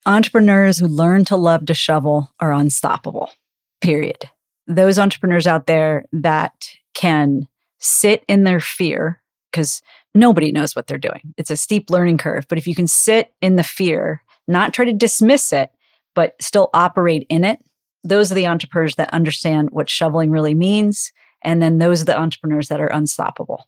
Entrepreneurs who learn to love to shovel are unstoppable, period. Those entrepreneurs out there that can sit in their fear, because nobody knows what they're doing. It's a steep learning curve. But if you can sit in the fear, not try to dismiss it, but still operate in it, those are the entrepreneurs that understand what shoveling really means. And then those are the entrepreneurs that are unstoppable.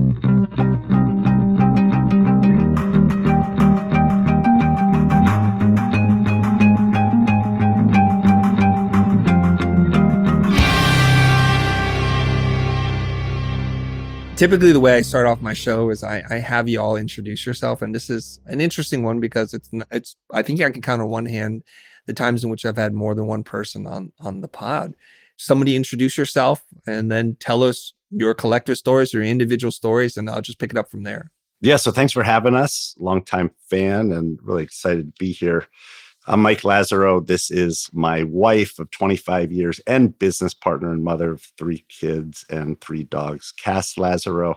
Typically, the way I start off my show is I have you all introduce yourself, and this is an interesting one because it's I think I can count on one hand the times in which I've had more than one person on the pod. Somebody introduce yourself, and then tell us your collective stories, your individual stories, and I'll just pick it up from there. Yeah, so thanks for having us. Longtime fan and really excited to be here. I'm Mike Lazaro. This is my wife of 25 years and business partner and mother of 3 kids and 3 dogs, Cass Lazaro.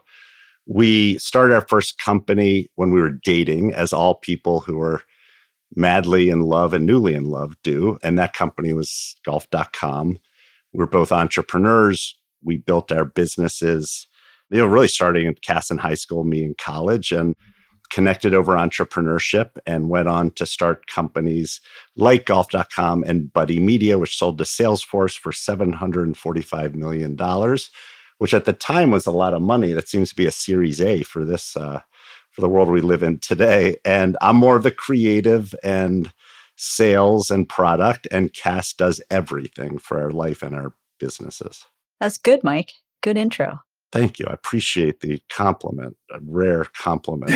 We started our first company when we were dating, as all people who are madly in love and newly in love do. And that company was golf.com. We're both entrepreneurs. We built our businesses, really starting at Cass in high school, me in college, and connected over entrepreneurship and went on to start companies like golf.com and Buddy Media, which sold to Salesforce for $745 million, which at the time was a lot of money. That seems to be a Series A for this, for the world we live in today. And I'm more of the creative and sales and product, and Cass does everything for our life and our businesses. That's good, Mike. Good intro. Thank you. I appreciate the compliment, a rare compliment.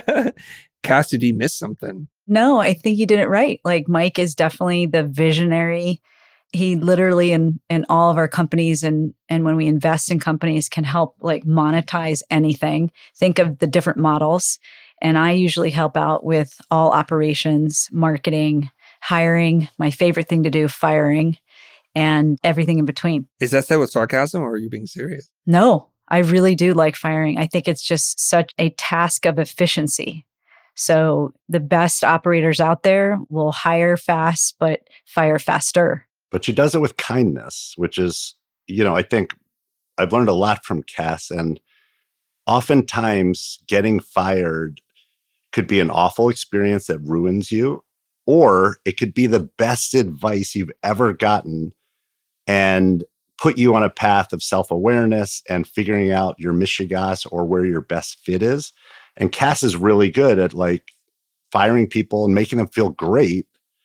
Cass, did he miss something? No, I think you did it right. Like, Mike is definitely the visionary. He literally in all of our companies and when we invest in companies can help like monetize anything. Think of the different models. And I usually help out with all operations, marketing, hiring, my favorite thing to do, firing, and everything in between. Is that said with sarcasm or are you being serious? No, I really do like firing. I think it's just such a task of efficiency. So the best operators out there will hire fast, but fire faster. But she does it with kindness, which is, I think I've learned a lot from Cass. And oftentimes getting fired could be an awful experience that ruins you, or it could be the best advice you've ever gotten and put you on a path of self-awareness and figuring out your mishigas or where your best fit is. And Cass is really good at like firing people and making them feel great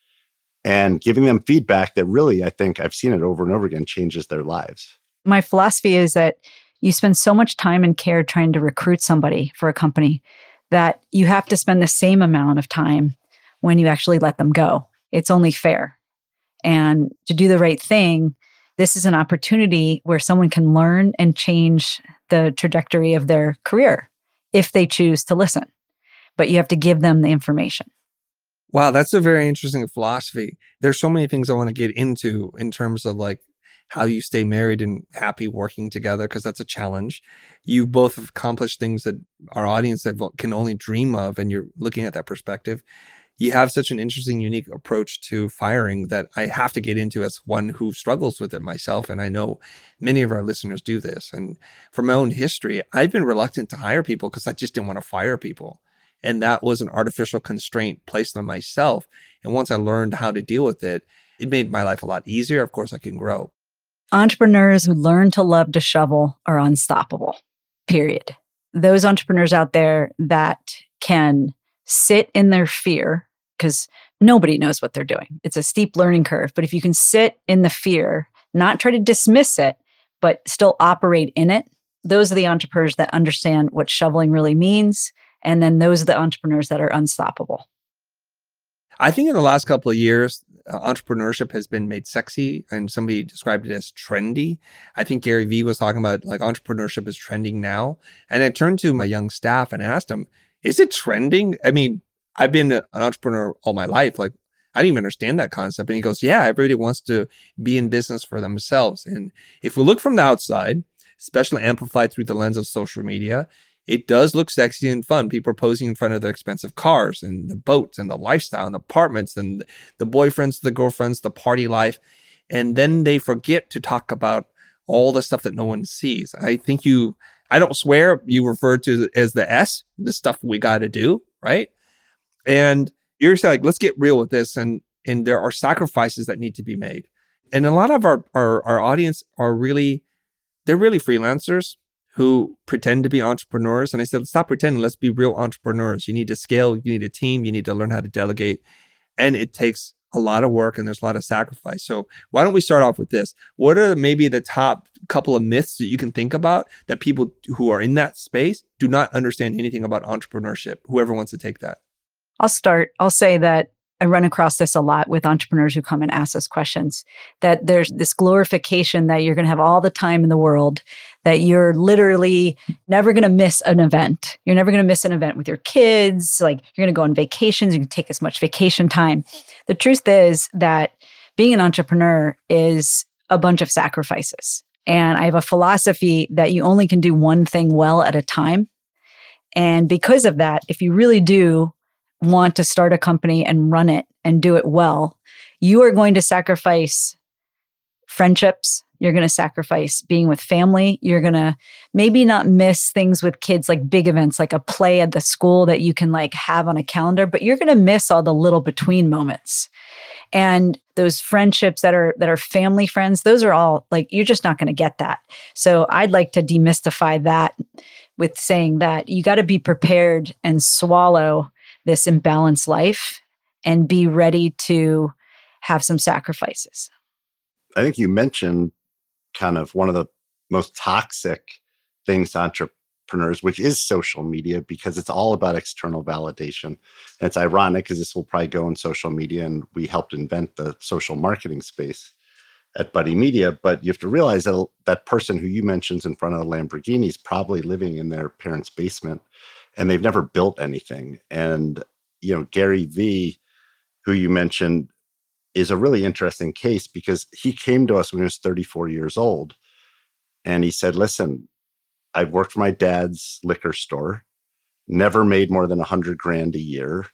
and giving them feedback that really, I think I've seen it over and over again, changes their lives. My philosophy is that you spend so much time and care trying to recruit somebody for a company that you have to spend the same amount of time when you actually let them go. It's only fair. And to do the right thing, this is an opportunity where someone can learn and change the trajectory of their career if they choose to listen. But you have to give them the information. Wow, that's a very interesting philosophy. There's so many things I want to get into in terms of like how you stay married and happy working together, because that's a challenge. You both have accomplished things that our audience can only dream of, and you're looking at that perspective. You have such an interesting, unique approach to firing that I have to get into as one who struggles with it myself. And I know many of our listeners do this. And from my own history, I've been reluctant to hire people because I just didn't want to fire people. And that was an artificial constraint placed on myself. And once I learned how to deal with it, it made my life a lot easier. Of course, I can grow. Entrepreneurs who learn to love to shovel are unstoppable, period. Those entrepreneurs out there that can sit in their fear, because nobody knows what they're doing. It's a steep learning curve. But if you can sit in the fear, not try to dismiss it, but still operate in it, those are the entrepreneurs that understand what shoveling really means. And then those are the entrepreneurs that are unstoppable. I think in the last couple of years, entrepreneurship has been made sexy, and somebody described it as trendy. I think Gary Vee was talking about like entrepreneurship is trending now. And I turned to my young staff and asked them, is it trending? I mean, I've been an entrepreneur all my life. Like, I didn't even understand that concept. And he goes, yeah, everybody wants to be in business for themselves. And if we look from the outside, especially amplified through the lens of social media, it does look sexy and fun. People are posing in front of their expensive cars and the boats and the lifestyle and apartments and the boyfriends, the girlfriends, the party life. And then they forget to talk about all the stuff that no one sees. I don't swear, you refer to as the S, the stuff we got to do, right? And you're saying, like, let's get real with this. And there are sacrifices that need to be made. And a lot of our audience are they're really freelancers who pretend to be entrepreneurs. And I said, stop pretending, let's be real entrepreneurs. You need to scale, you need a team, you need to learn how to delegate. And it takes a lot of work and there's a lot of sacrifice. So why don't we start off with this? What are maybe the top couple of myths that you can think about that people who are in that space do not understand anything about entrepreneurship? Whoever wants to take that. I'll start. I'll say that I run across this a lot with entrepreneurs who come and ask us questions, that there's this glorification that you're going to have all the time in the world, that you're literally never going to miss an event. You're never going to miss an event with your kids. Like, you're going to go on vacations. You can take as much vacation time. The truth is that being an entrepreneur is a bunch of sacrifices. And I have a philosophy that you only can do one thing well at a time. And because of that, if you really do want to start a company and run it and do it well, you are going to sacrifice friendships. You're going to sacrifice being with family. You're going to maybe not miss things with kids, like big events, like a play at the school that you can like have on a calendar, but you're going to miss all the little between moments. And those friendships that are family friends, those are all like, you're just not going to get that. So I'd like to demystify that with saying that you got to be prepared and swallow this imbalanced life and be ready to have some sacrifices. I think you mentioned kind of one of the most toxic things to entrepreneurs, which is social media, because it's all about external validation. And it's ironic because this will probably go in social media, and we helped invent the social marketing space at Buddy Media. But you have to realize that that person who you mentioned in front of the Lamborghini is probably living in their parents' basement, and they've never built anything. And, you know, Gary Vee, who you mentioned, is a really interesting case because he came to us when he was 34 years old. And he said, listen, I've worked for my dad's liquor store, never made more than $100,000 a year,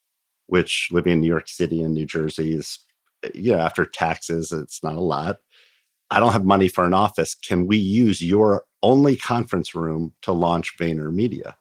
which living in New York City and New Jersey is, you know, after taxes, it's not a lot. I don't have money for an office. Can we use your only conference room to launch VaynerMedia?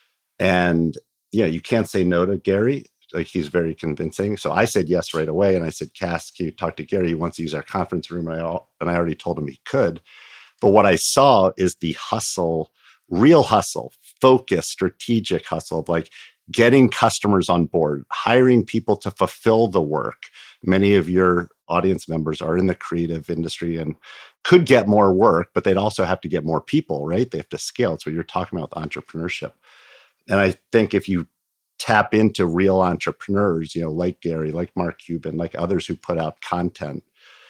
And yeah, you can't say no to Gary. Like, he's very convincing. So I said yes right away. And I said, Cass, can you talk to Gary? He wants to use our conference room. And I already told him he could. But what I saw is the hustle, real hustle, focused, strategic hustle of like getting customers on board, hiring people to fulfill the work. Many of your audience members are in the creative industry and could get more work, but they'd also have to get more people, right? They have to scale. It's what you're talking about with entrepreneurship. And I think if you tap into real entrepreneurs, you know, like Gary, like Mark Cuban, like others who put out content,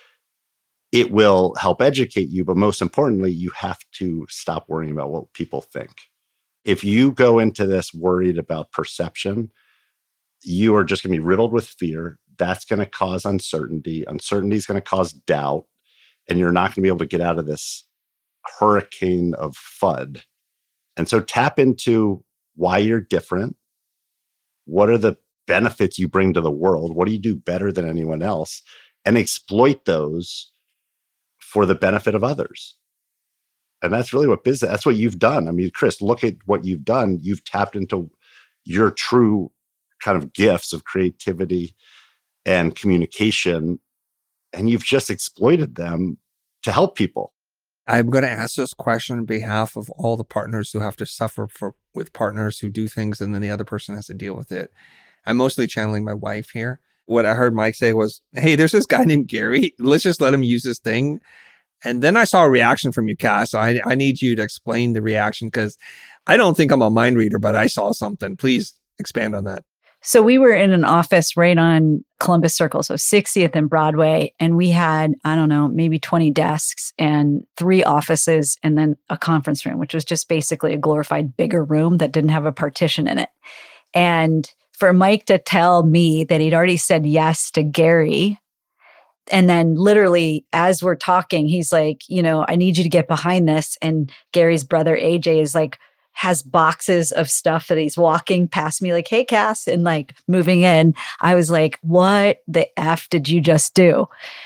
it will help educate you. But most importantly, you have to stop worrying about what people think. If you go into this worried about perception, you are just going to be riddled with fear. That's going to cause uncertainty. Uncertainty is going to cause doubt. And you're not going to be able to get out of this hurricane of FUD. And so tap into why you're different. What are the benefits you bring to the world? What do you do better than anyone else? And exploit those for the benefit of others. And that's really what business, that's what you've done. I mean, Chris, look at what you've done. You've tapped into your true kind of gifts of creativity and communication, and you've just exploited them to help people. I'm going to ask this question on behalf of all the partners who have to suffer with partners who do things and then the other person has to deal with it. I'm mostly channeling my wife here. What I heard Mike say was, hey, there's this guy named Gary. Let's just let him use this thing. And then I saw a reaction from you, Cass. So I need you to explain the reaction because I don't think I'm a mind reader, but I saw something. Please expand on that. So we were in an office right on Columbus Circle, so 60th and Broadway, and we had, I don't know, maybe 20 desks and 3 offices and then a conference room, which was just basically a glorified bigger room that didn't have a partition in it. And for Mike to tell me that he'd already said yes to Gary, and then literally as we're talking, he's like, you know, I need you to get behind this. And Gary's brother, AJ, is like, has boxes of stuff that he's walking past me like, hey, Cass, and like moving in. I was like, what the F did you just do?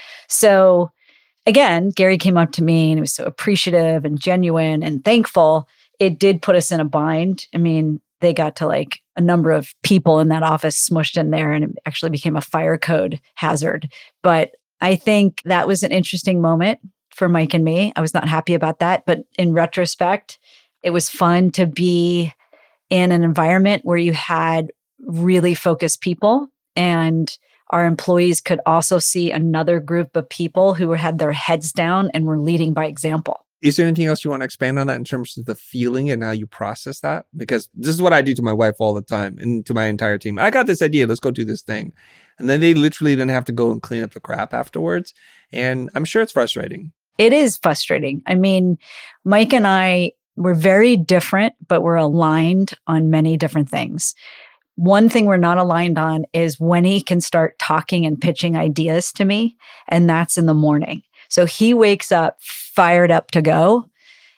So again, Gary came up to me and he was so appreciative and genuine and thankful. It did put us in a bind. I mean, they got to like a number of people in that office smushed in there and it actually became a fire code hazard. But I think that was an interesting moment for Mike and me. I was not happy about that. But in retrospect, it was fun to be in an environment where you had really focused people and our employees could also see another group of people who had their heads down and were leading by example. Is there anything else you want to expand on that in terms of the feeling and how you process that? Because this is what I do to my wife all the time and to my entire team. I got this idea. Let's go do this thing. And then they literally then have to go and clean up the crap afterwards. And I'm sure it's frustrating. It is frustrating. I mean, Mike and I were very different, but we're aligned on many different things. One thing we're not aligned on is when he can start talking and pitching ideas to me, and that's in the morning. So he wakes up fired up to go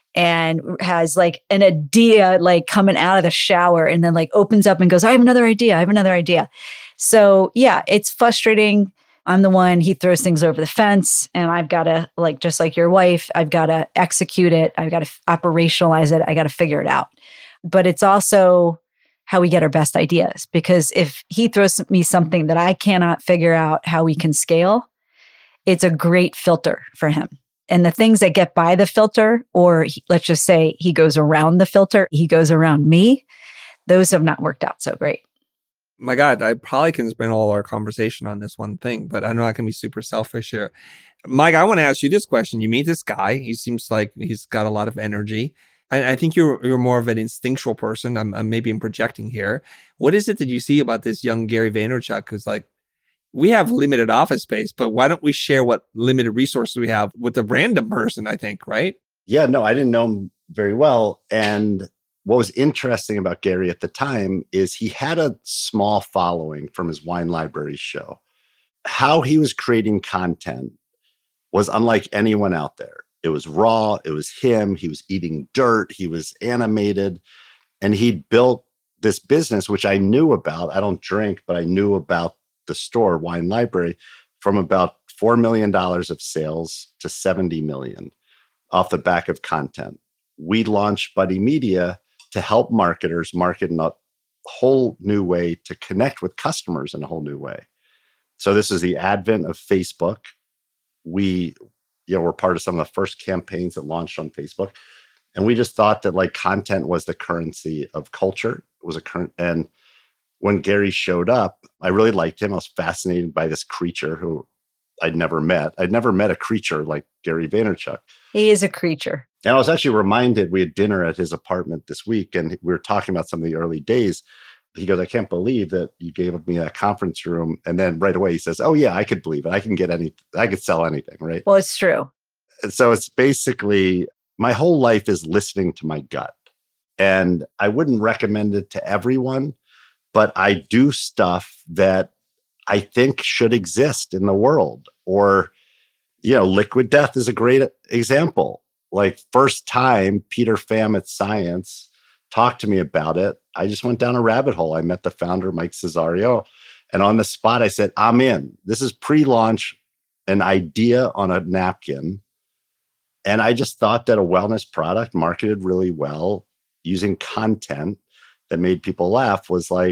and has like an idea like coming out of the shower and then like opens up and goes, I have another idea. I have another idea. So yeah, it's frustrating. I'm the one, he throws things over the fence and I've got to like, just like your wife, I've got to execute it. I've got to operationalize it. I got to figure it out. But it's also how we get our best ideas, because if he throws me something that I cannot figure out how we can scale, it's a great filter for him. And the things that get by the filter, or let's just say he goes around the filter, he goes around me, those have not worked out so great. My God, I probably can spend all our conversation on this one thing, but I know I can be super selfish here. Mike, I want to ask you this question. You meet this guy. He seems like he's got a lot of energy. I think you're more of an instinctual person. I'm maybe projecting here. What is it that you see about this young Gary Vaynerchuk who's like, we have limited office space, but why don't we share what limited resources we have with a random person, I think, right? Yeah, no, I didn't know him very well. And what was interesting about Gary at the time is he had a small following from his wine library show. How he was creating content was unlike anyone out there. It was raw. It was him. He was eating dirt. He was animated. And he built this business, which I knew about. I don't drink, but I knew about the store, Wine Library, from about $4 million of sales to 70 million off the back of content. We launched Buddy Media to help marketers market in a whole new way, to connect with customers in a whole new way. So this is the advent of Facebook. We're part of some of the first campaigns that launched on Facebook. And we just thought that like content was the currency of culture. It was a current. And when Gary showed up, I really liked him. I was fascinated by this creature who I'd never met. I'd never met a creature like Gary Vaynerchuk. He is a creature. And I was actually reminded, we had dinner at his apartment this week and we were talking about some of the early days. He goes, I can't believe that you gave me that conference room. And then right away he says, oh yeah, I could believe it. I could sell anything, right? Well, it's true. And so it's basically, my whole life is listening to my gut. And I wouldn't recommend it to everyone, but I do stuff that I think should exist in the world. Or, Liquid Death is a great example. Like first time Peter Pham at Science talked to me about it, I just went down a rabbit hole. I met the founder, Mike Cesario, and on the spot I said, I'm in. This is pre-launch, an idea on a napkin. And I just thought that a wellness product marketed really well using content that made people laugh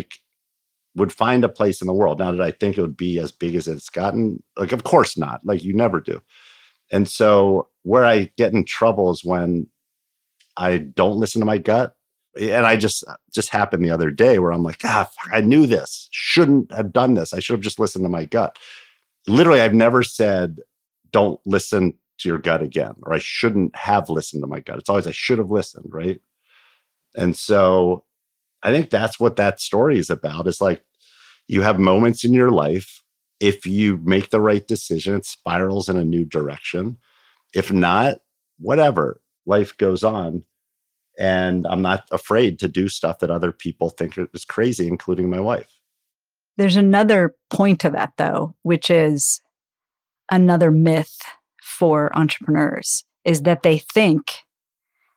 would find a place in the world. Now, did I think it would be as big as it's gotten? Like, of course not. Like, you never do. And so where I get in trouble is when I don't listen to my gut. And I just happened the other day where I'm like, I knew this. Shouldn't have done this. I should have just listened to my gut. Literally, I've never said, don't listen to your gut again, or I shouldn't have listened to my gut. It's always, I should have listened, right? And so I think that's what that story is about. It's like, you have moments in your life. If you make the right decision, it spirals in a new direction. If not, whatever, life goes on. And I'm not afraid to do stuff that other people think is crazy, including my wife. There's another point to that, though, which is another myth for entrepreneurs, is that they think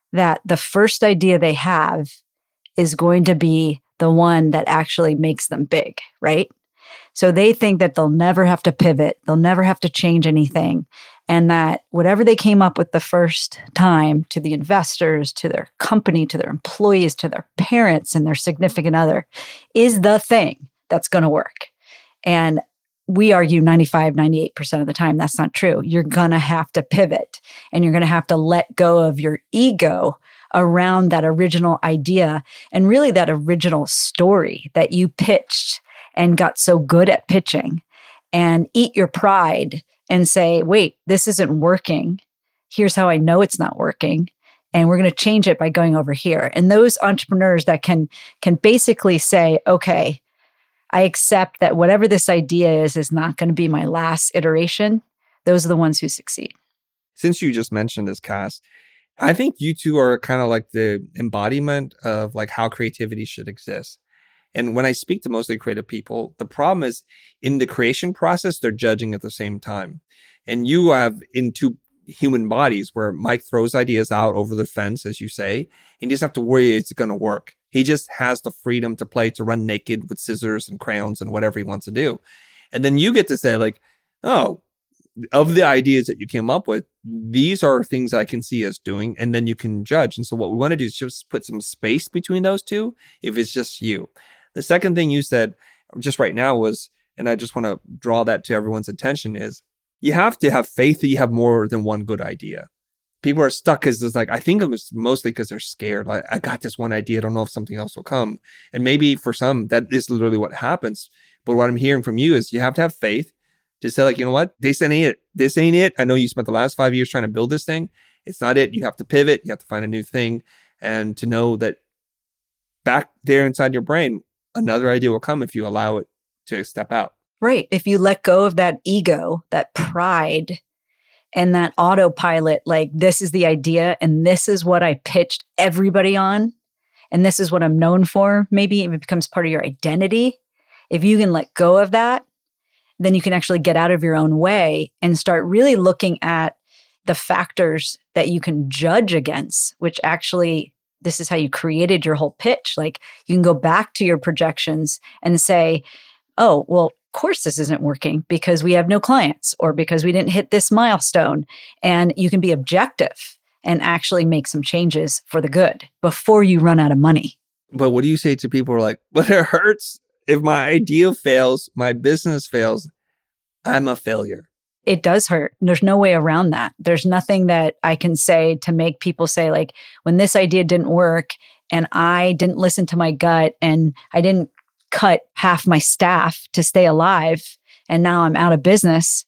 that the first idea they have is going to be the one that actually makes them big, right? So they think that they'll never have to pivot, they'll never have to change anything, and that whatever they came up with the first time to the investors, to their company, to their employees, to their parents and their significant other is the thing that's going to work. And we argue 95, 98% of the time that's not true. You're going to have to pivot, and you're going to have to let go of your ego around that original idea and really that original story that you pitched and got so good at pitching, and eat your pride and say, wait, this isn't working. Here's how I know it's not working. And we're going to change it by going over here. And those entrepreneurs that can basically say, okay, I accept that whatever this idea is not going to be my last iteration. Those are the ones who succeed. Since you just mentioned this, Cass, I think you two are kind of like the embodiment of like how creativity should exist. And when I speak to mostly creative people, the problem is in the creation process, they're judging at the same time. And you have in two human bodies where Mike throws ideas out over the fence, as you say, and you just have to worry it's going to work. He just has the freedom to play, to run naked with scissors and crayons and whatever he wants to do. And then you get to say like, oh, of the ideas that you came up with, these are things I can see us doing, and then you can judge. And so what we want to do is just put some space between those two if it's just you. The second thing you said just right now was, and I just want to draw that to everyone's attention, is you have to have faith that you have more than one good idea. People are stuck because it's like, I think it was mostly because they're scared. Like, I got this one idea. I don't know if something else will come. And maybe for some, that is literally what happens. But what I'm hearing from you is you have to have faith to say, like, you know what? This ain't it. This ain't it. I know you spent the last 5 years trying to build this thing. It's not it. You have to pivot. You have to find a new thing. And to know that back there inside your brain, another idea will come if you allow it to step out. Right. If you let go of that ego, that pride, and that autopilot, like this is the idea and this is what I pitched everybody on, and this is what I'm known for, maybe it becomes part of your identity. If you can let go of that, then you can actually get out of your own way and start really looking at the factors that you can judge against, which actually, this is how you created your whole pitch. Like you can go back to your projections and say, oh, well, of course this isn't working because we have no clients or because we didn't hit this milestone. And you can be objective and actually make some changes for the good before you run out of money. But what do you say to people who are like, but it hurts if my idea fails, my business fails, I'm a failure? It does hurt. There's no way around that. There's nothing that I can say to make people say, like, when this idea didn't work and I didn't listen to my gut and I didn't cut half my staff to stay alive and now I'm out of business,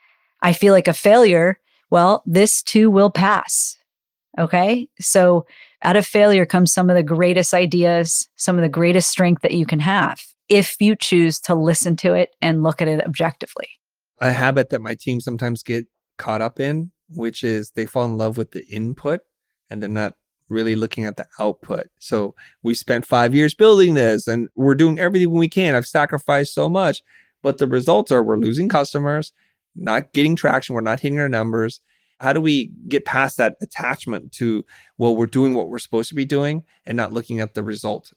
I feel like a failure. Well, this too will pass. Okay. So out of failure comes some of the greatest ideas, some of the greatest strength that you can have if you choose to listen to it and look at it objectively. A habit that my team sometimes get caught up in, which is they fall in love with the input and they're not really looking at the output. So we spent 5 years building this and we're doing everything we can. I've sacrificed so much, but the results are we're losing customers, not getting traction. We're not hitting our numbers. How do we get past that attachment to, well, we're doing what we're supposed to be doing and not looking at the result?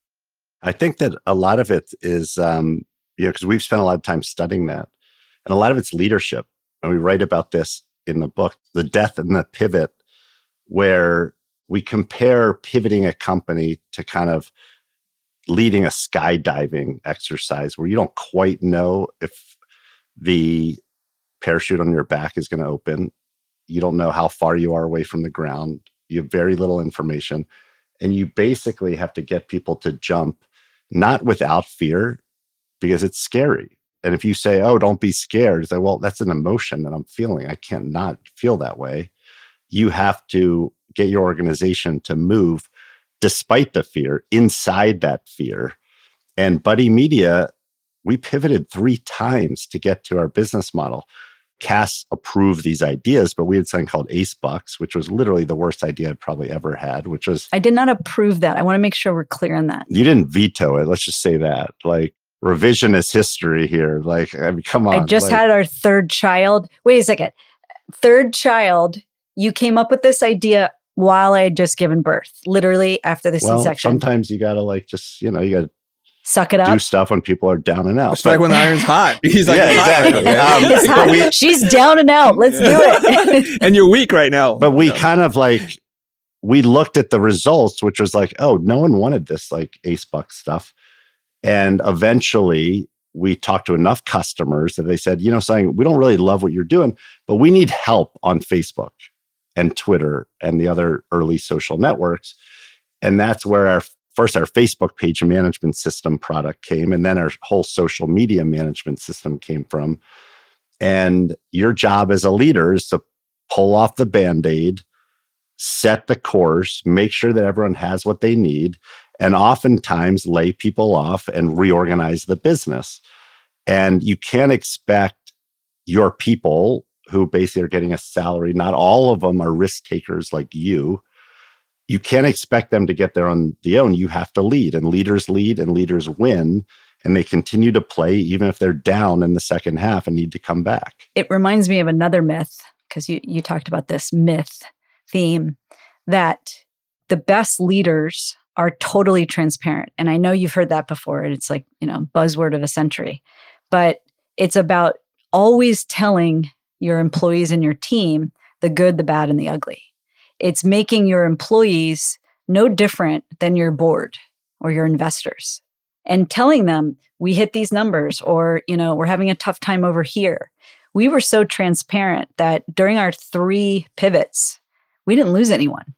I think that a lot of it is, because we've spent a lot of time studying that, and a lot of it's leadership. And we write about this in the book, The Death and the Pivot, where we compare pivoting a company to kind of leading a skydiving exercise where you don't quite know if the parachute on your back is going to open. You don't know how far you are away from the ground. You have very little information. And you basically have to get people to jump, not without fear, because it's scary. And if you say, oh, don't be scared, it's like, well, that's an emotion that I'm feeling. I can't not feel that way. You have to get your organization to move despite the fear, inside that fear. And Buddy Media, we pivoted 3 times to get to our business model. Cass approved these ideas, but we had something called Ace Bucks, which was literally the worst idea I'd probably ever had, which was... I did not approve that. I want to make sure we're clear on that. You didn't veto it. Let's just say that. Like, revisionist history here. Like, I mean, come on. I just had our 3rd child. Wait a second. 3rd child, you came up with this idea while I had just given birth, literally after the Well, C-section. sometimes you gotta like just, you gotta Suck it do up. stuff when people are down and out. It's like when the iron's hot. He's like, Yeah, "It's hot right exactly. now, man." It's hot. She's down and out. Let's do it. And you're weak right now. But we kind of like, we looked at the results, which was like, oh, no one wanted this like Ace Buck stuff. And eventually we talked to enough customers that they said, saying, we don't really love what you're doing, but we need help on Facebook and Twitter and the other early social networks. And that's where our Facebook page management system product came. And then our whole social media management system came from. And your job as a leader is to pull off the Band-Aid, set the course, make sure that everyone has what they need, and oftentimes lay people off and reorganize the business. And you can't expect your people who basically are getting a salary, not all of them are risk takers like you. You can't expect them to get there on their own. You have to lead, and leaders lead and leaders win, and they continue to play even if they're down in the second half and need to come back. It reminds me of another myth, because you talked about this myth theme, that the best leaders are totally transparent. And I know you've heard that before. And it's like, buzzword of the century. But it's about always telling your employees and your team the good, the bad, and the ugly. It's making your employees no different than your board or your investors, and telling them, we hit these numbers, or, we're having a tough time over here. We were so transparent that during our 3 pivots, we didn't lose anyone.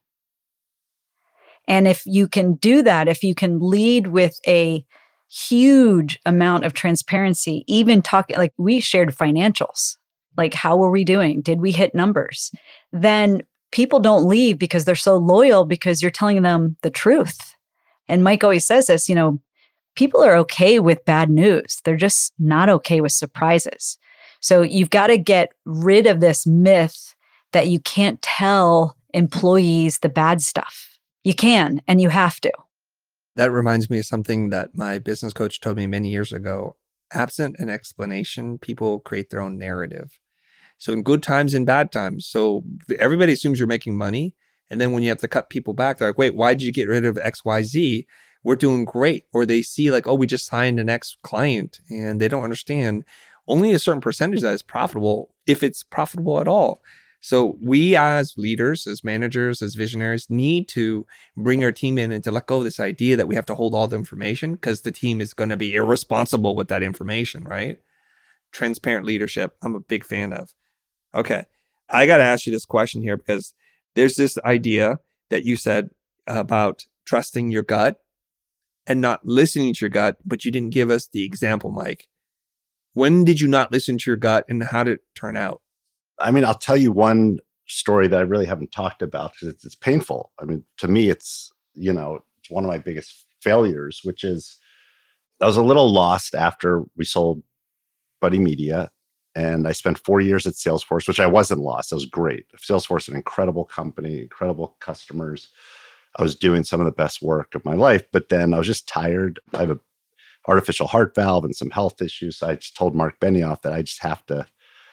And if you can do that, if you can lead with a huge amount of transparency, even talking, like we shared financials, like how were we doing? Did we hit numbers? Then people don't leave because they're so loyal, because you're telling them the truth. And Mike always says this, people are okay with bad news. They're just not okay with surprises. So you've got to get rid of this myth that you can't tell employees the bad stuff. You can, and you have to. That reminds me of something that my business coach told me many years ago. Absent an explanation, people create their own narrative. So in good times and bad times. So everybody assumes you're making money. And then when you have to cut people back, they're like, wait, why did you get rid of XYZ? We're doing great. Or they see like, oh, we just signed an ex client, and they don't understand only a certain percentage that is profitable, if it's profitable at all. So we as leaders, as managers, as visionaries need to bring our team in and to let go of this idea that we have to hold all the information, because the team is going to be irresponsible with that information, right? Transparent leadership, I'm a big fan of. Okay, I got to ask you this question here, because there's this idea that you said about trusting your gut and not listening to your gut, but you didn't give us the example, Mike. When did you not listen to your gut, and how did it turn out? I mean, I'll tell you one story that I really haven't talked about because it's painful. I mean, to me, it's one of my biggest failures, which is I was a little lost after we sold Buddy Media. And I spent 4 years at Salesforce, which I wasn't lost. It was great. Salesforce, an incredible company, incredible customers. I was doing some of the best work of my life, but then I was just tired. I have an artificial heart valve and some health issues. So I just told Mark Benioff that I just have to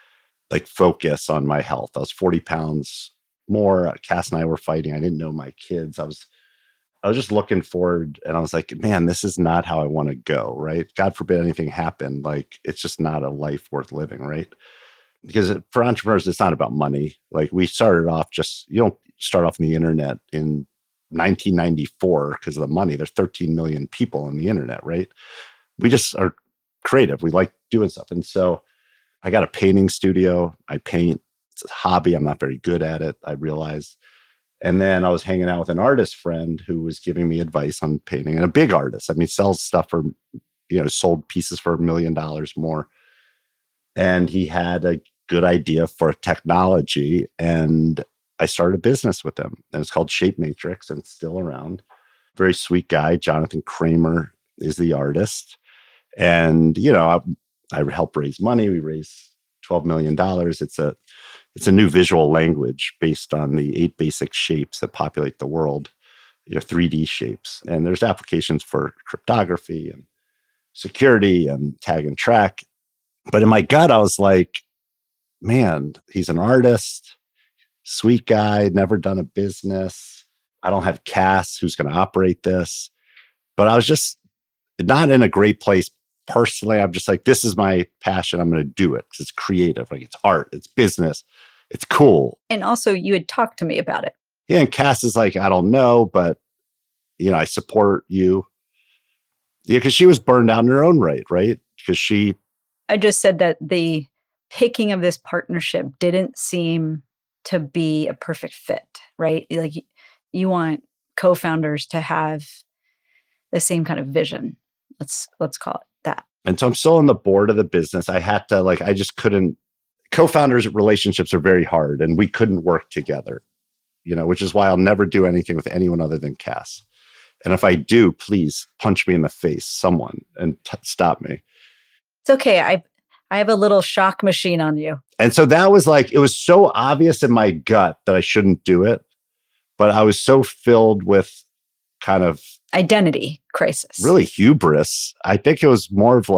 focus on my health. I was 40 pounds more. Cass and I were fighting. I didn't know my kids. I was just looking forward, and I was like, man, this is not how I want to go, right? God forbid anything happened. Like, it's just not a life worth living, right? Because for entrepreneurs, it's not about money. Like, we started off you don't start off on the internet in 1994 because of the money. There's 13 million people on the internet, right? We just are creative. We like doing stuff. And so I got a painting studio. I paint. It's a hobby. I'm not very good at it, I realized. And then I was hanging out with an artist friend who was giving me advice on painting, and a big artist. I mean, sells stuff for, sold pieces for $1 million more. And he had a good idea for technology. And I started a business with him, and it's called Shape Matrix, and it's still around. Very sweet guy. Jonathan Kramer is the artist. And, I help raise money. We raised $12 million. It's a new visual language based on the 8 basic shapes that populate the world, 3D shapes. And there's applications for cryptography and security and tag and track. But in my gut, I was like, man, he's an artist, sweet guy, never done a business. I don't have Cass who's going to operate this. But I was just not in a great place personally. I'm just like, this is my passion. I'm going to do it because it's creative. Like it's art, it's business, it's cool. And also, you had talked to me about it. Yeah. And Cass is like, I don't know, but I support you. Yeah, because she was burned out in her own right? Because I just said that the picking of this partnership didn't seem to be a perfect fit, right? Like you want co-founders to have the same kind of vision. Let's call it that. And so I'm still on the board of the business. I had to I just couldn't. Co-founders relationships are very hard, and we couldn't work together. Which is why I'll never do anything with anyone other than Cass. And if I do, please punch me in the face, someone, and stop me. It's okay. I have a little shock machine on you. And so that was it was so obvious in my gut that I shouldn't do it, but I was so filled with kind of identity crisis, really hubris. I think it was more of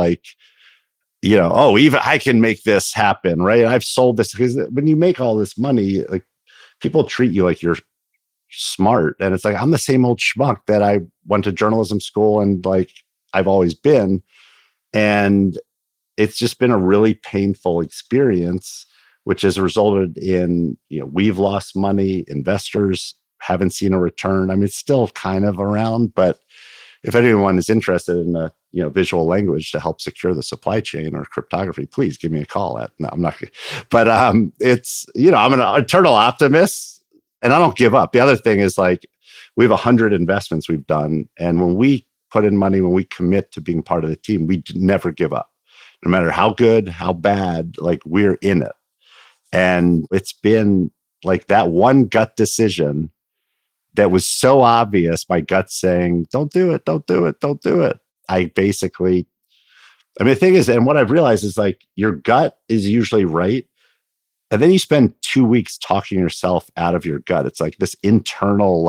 even I can make this happen, right? I've sold this, because when you make all this money, people treat you like you're smart. And it's I'm the same old schmuck that I went to journalism school and I've always been. And it's just been a really painful experience, which has resulted in, we've lost money, investors haven't seen a return. I mean, it's still kind of around, but if anyone is interested in visual language to help secure the supply chain or cryptography, please give me a call no, I'm not, but it's, I'm an eternal optimist and I don't give up. The other thing is we have 100 investments we've done. And when we put in money, when we commit to being part of the team, we never give up. No matter how good, how bad, we're in it. And it's been that one gut decision that was so obvious, my gut saying, don't do it, don't do it, don't do it. The thing is, and what I've realized is your gut is usually right. And then you spend 2 weeks talking yourself out of your gut. It's this internal,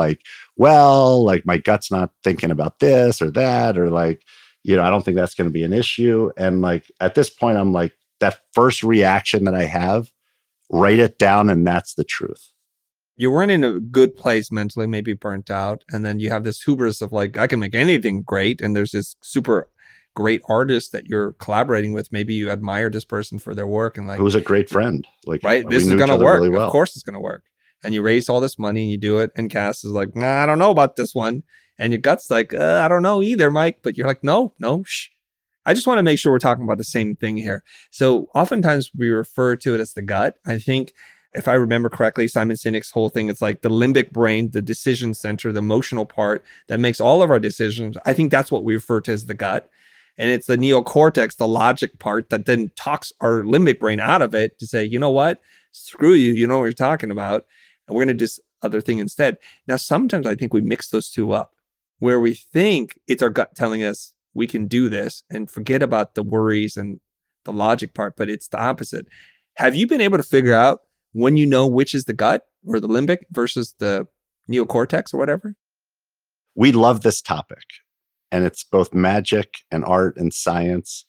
my gut's not thinking about this or that, or I don't think that's going to be an issue. And at this point, I'm that first reaction that I have, write it down. And that's the truth. You weren't in a good place mentally, maybe burnt out. And then you have this hubris of I can make anything great. And there's this super great artist that you're collaborating with. Maybe you admire this person for their work. And who's a great friend. Right. This is going to work. Really well. Of course it's going to work. And you raise all this money and you do it. And Cass is nah, I don't know about this one. And your gut's I don't know either, Mike. But you're no, shh. I just want to make sure we're talking about the same thing here. So oftentimes we refer to it as the gut. I think if I remember correctly, Simon Sinek's whole thing, it's the limbic brain, the decision center, the emotional part that makes all of our decisions. I think that's what we refer to as the gut. And it's the neocortex, the logic part that then talks our limbic brain out of it to say, you know what, screw you, you know what you're talking about. And we're going to do this other thing instead. Now, sometimes I think we mix those two up where we think it's our gut telling us we can do this and forget about the worries and the logic part, but it's the opposite. Have you been able to figure out when you know which is the gut or the limbic versus the neocortex or whatever? We love this topic, and it's both magic and art and science.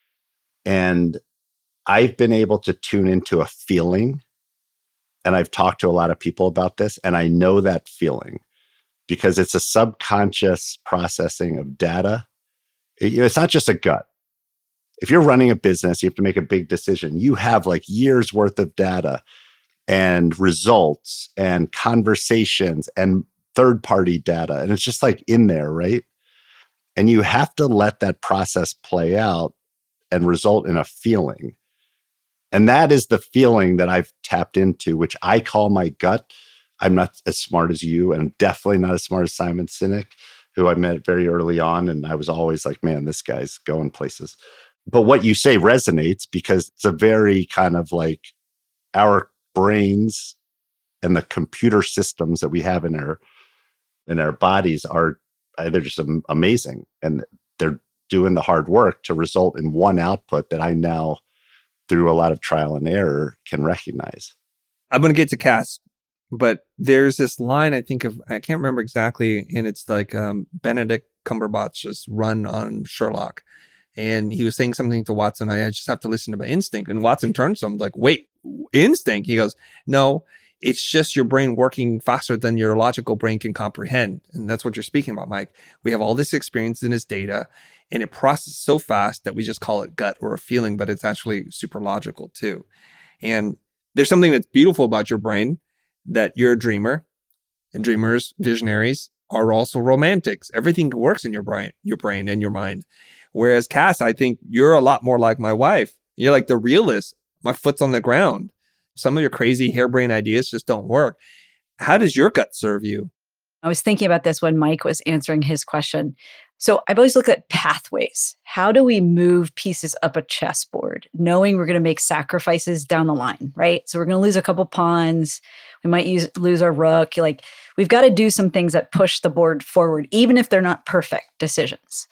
And I've been able to tune into a feeling, and I've talked to a lot of people about this, and I know that feeling because it's a subconscious processing of data. It's not just a gut. If you're running a business, you have to make a big decision. You have years worth of data and results and conversations and third-party data. And it's just in there, right? And you have to let that process play out and result in a feeling. And that is the feeling that I've tapped into, which I call my gut. I'm not as smart as you, and definitely not as smart as Simon Sinek, who I met very early on. And I was always man, this guy's going places. But what you say resonates because it's a very kind of our brains and the computer systems that we have in our bodies are they're just amazing, and they're doing the hard work to result in one output that I now, through a lot of trial and error, can recognize. I'm going to get to Cass, but there's this line I think of, I can't remember exactly, and it's Benedict Cumberbatch's run on Sherlock. And he was saying something to Watson, I just have to listen to my instinct. And Watson turns to him wait, instinct? He goes, no, It's just your brain working faster than your logical brain can comprehend. And that's what you're speaking about, Mike. We have all this experience in this data, and it processes so fast that we just call it gut or a feeling, but it's actually super logical too. And there's something that's beautiful about your brain, that you're a dreamer, and dreamers, visionaries are also romantics. Everything works in your brain and your mind. Whereas Cass, I think you're a lot more like my wife. You're like the realist. My foot's on the ground. Some of your crazy harebrained ideas just don't work. How does your gut serve you? I was thinking about this when Mike was answering his question. So I've always looked at pathways. How do we move pieces up a chessboard, knowing we're going to make sacrifices down the line, right? So we're going to lose a couple pawns. We might lose our rook. Like, we've got to do some things that push the board forward, even if they're not perfect decisions.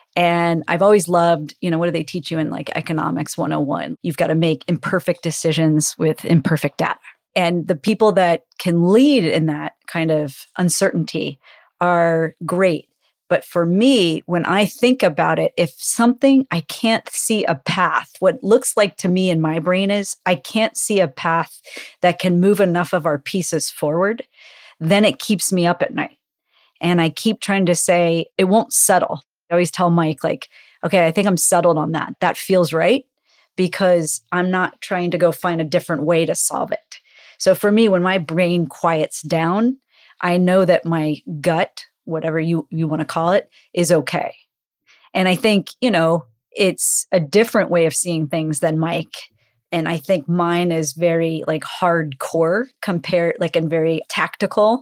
And I've always loved, what do they teach you in like economics 101? You've got to make imperfect decisions with imperfect data. And the people that can lead in that kind of uncertainty are great. But for me, when I think about it, if something I can't see a path, what looks like to me in my brain is I can't see a path that can move enough of our pieces forward, then it keeps me up at night. And I keep trying to say, it won't settle. I always tell Mike, like, okay, I think I'm settled on that. That feels right, because I'm not trying to go find a different way to solve it. So for me, when my brain quiets down, I know that my gut, whatever you want to call it, is okay. And I think, it's a different way of seeing things than Mike. And I think mine is very like hardcore compared, like, and very tactical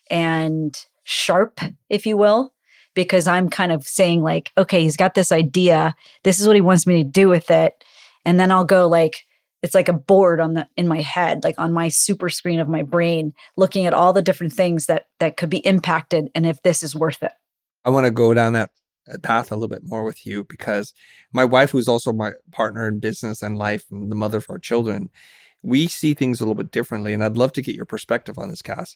and sharp, if you will, because I'm kind of saying like, okay, he's got this idea. This is what he wants me to do with it. And then I'll go like, it's like a board in my head, like on my super screen of my brain, looking at all the different things that could be impacted, and if this is worth it. I want to go down that path a little bit more with you, because my wife, who's also my partner in business and life and the mother of our children, we see things a little bit differently. And I'd love to get your perspective on this, Cass.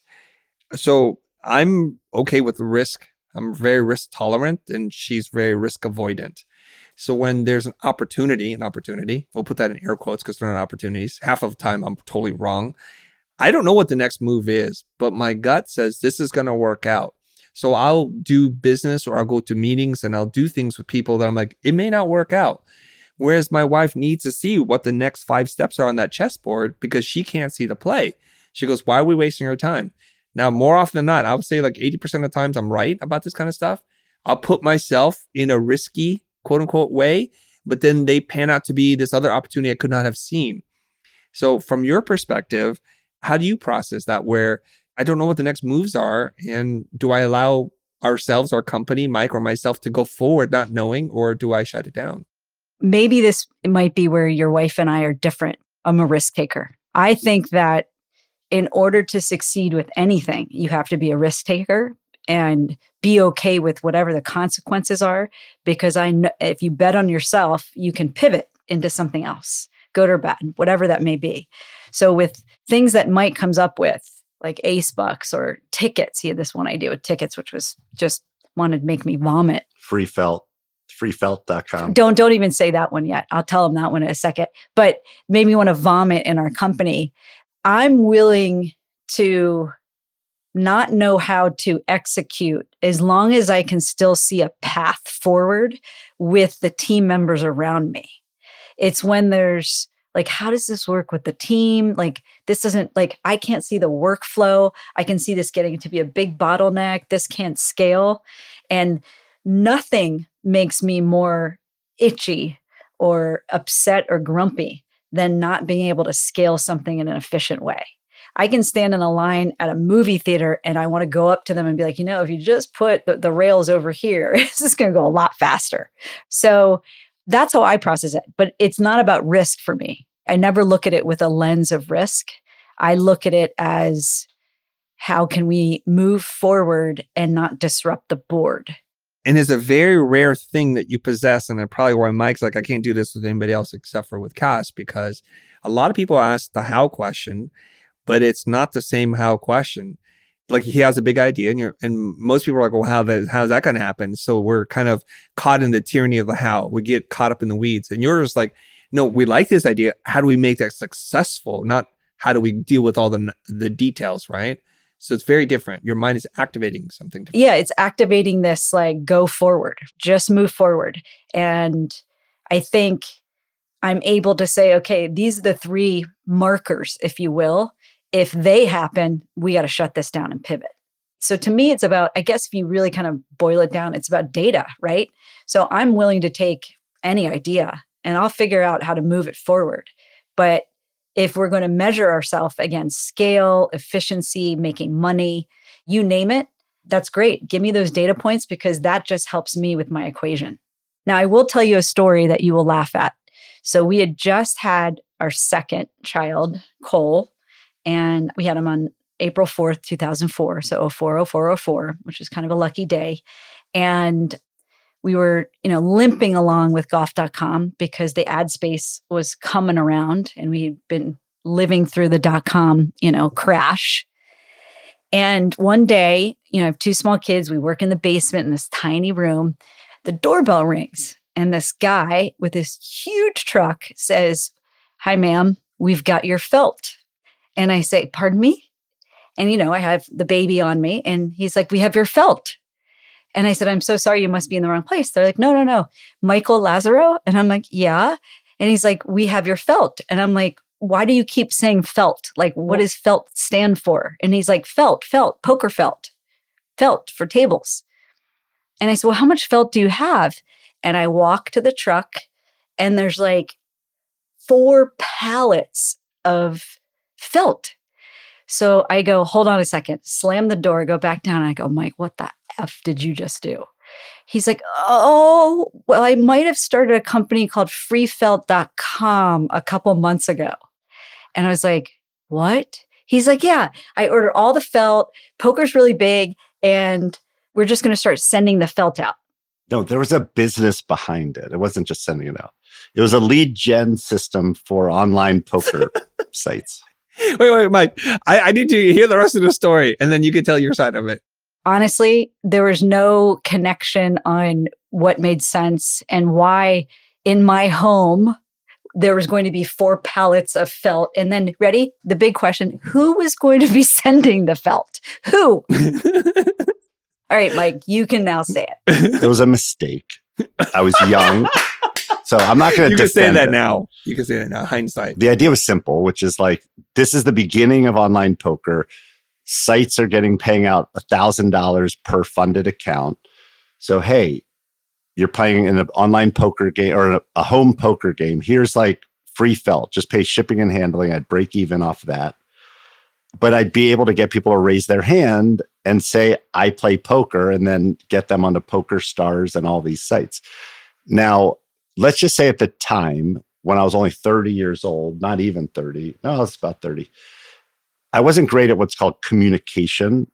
So I'm okay with risk. I'm very risk tolerant, and she's very risk avoidant. So when there's an opportunity, we'll put that in air quotes because they're not opportunities. Half of the time I'm totally wrong. I don't know what the next move is, but my gut says this is going to work out. So I'll do business, or I'll go to meetings and I'll do things with people that I'm like, it may not work out. Whereas my wife needs to see what the next 5 steps are on that chessboard, because she can't see the play. She goes, why are we wasting our time? Now, more often than not, I would say like 80% of the times I'm right about this kind of stuff. I'll put myself in a risky, quote unquote, way, but then they pan out to be this other opportunity I could not have seen. So from your perspective, how do you process that, where I don't know what the next moves are, and do I allow ourselves, our company, Mike or myself, to go forward not knowing, or do I shut it down? Maybe this might be where your wife and I are different. I'm a risk taker. I think that in order to succeed with anything, you have to be a risk taker and be okay with whatever the consequences are, because I know if you bet on yourself, you can pivot into something else, good or bad, whatever that may be. So with things that Mike comes up with, like Ace Bucks or tickets, he had this one idea with tickets, which was just wanted to make me vomit. Freefelt.com. Don't even say that one yet. I'll tell him that one in a second. But made me want to vomit in our company. I'm willing to not know how to execute as long as I can still see a path forward with the team members around me. It's when there's like, how does this work with the team? Like, this doesn't, like, I can't see the workflow. I can see this getting to be a big bottleneck. This can't scale. And nothing makes me more itchy or upset or grumpy than not being able to scale something in an efficient way. I can stand in a line at a movie theater and I want to go up to them and be like, if you just put the rails over here, this is going to go a lot faster. So that's how I process it. But it's not about risk for me. I never look at it with a lens of risk. I look at it as, how can we move forward and not disrupt the board? And it's a very rare thing that you possess. And probably why Mike's like, I can't do this with anybody else except for with Cass, because a lot of people ask the how question, but it's not the same how question. Like, he has a big idea and most people are like, well, how's that going to happen? So we're kind of caught in the tyranny of the how. We get caught up in the weeds, and you're just like, no, we like this idea. How do we make that successful? Not how do we deal with all the details, right? So it's very different. Your mind is activating something different. Yeah, it's activating this like go forward, just move forward. And I think I'm able to say, okay, these are the 3 markers, if you will. If they happen, we got to shut this down and pivot. So to me, it's about, I guess if you really kind of boil it down, it's about data, right? So I'm willing to take any idea and I'll figure out how to move it forward. But if we're going to measure ourselves against scale, efficiency, making money, you name it, that's great. Give me those data points because that just helps me with my equation. Now, I will tell you a story that you will laugh at. So we had just had our second child, Cole, and we had him on April 4th, 2004. So 04, which is kind of a lucky day. And we were, limping along with golf.com because the ad space was coming around and we'd been living through the .com, crash. And one day, I have 2 small kids. We work in the basement in this tiny room. The doorbell rings and this guy with this huge truck says, "Hi, ma'am, we've got your felt." And I say, "Pardon me?" And, I have the baby on me and he's like, "We have your felt." And I said, "I'm so sorry, you must be in the wrong place." They're like, no, Michael Lazaro. And I'm like, "Yeah." And he's like, "We have your felt." And I'm like, "Why do you keep saying felt? Like, what does felt stand for?" And he's like, felt, poker felt for tables. And I said, "Well, how much felt do you have?" And I walk to the truck and there's like 4 pallets of felt. So I go, "Hold on a second," slam the door, go back down. And I go, "Mike, what the F did you just do?" He's like, "Oh, well, I might have started a company called freefelt.com a couple months ago." And I was like, "What?" He's like, "Yeah, I ordered all the felt. Poker's really big. And we're just going to start sending the felt out." No, there was a business behind it. It wasn't just sending it out. It was a lead gen system for online poker sites. Wait, Mike. I need to hear the rest of the story and then you can tell your side of it. Honestly, there was no connection on what made sense and why in my home there was going to be 4 pallets of felt. And then, ready? The big question, who was going to be sending the felt? Who? All right, Mike, you can now say it. It was a mistake. I was young. So I'm not going to defend it. You can say that now. You can say that now, hindsight. The idea was simple, which is like, this is the beginning of online poker. Sites are paying out $1,000 per funded account. So, hey, you're playing in an online poker game or a home poker game. Here's like free felt. Just pay shipping and handling. I'd break even off that. But I'd be able to get people to raise their hand and say, "I play poker," and then get them onto Poker Stars and all these sites. Now, let's just say at the time when I was only 30 years old, not even 30. No, I was about 30. I wasn't great at what's called communication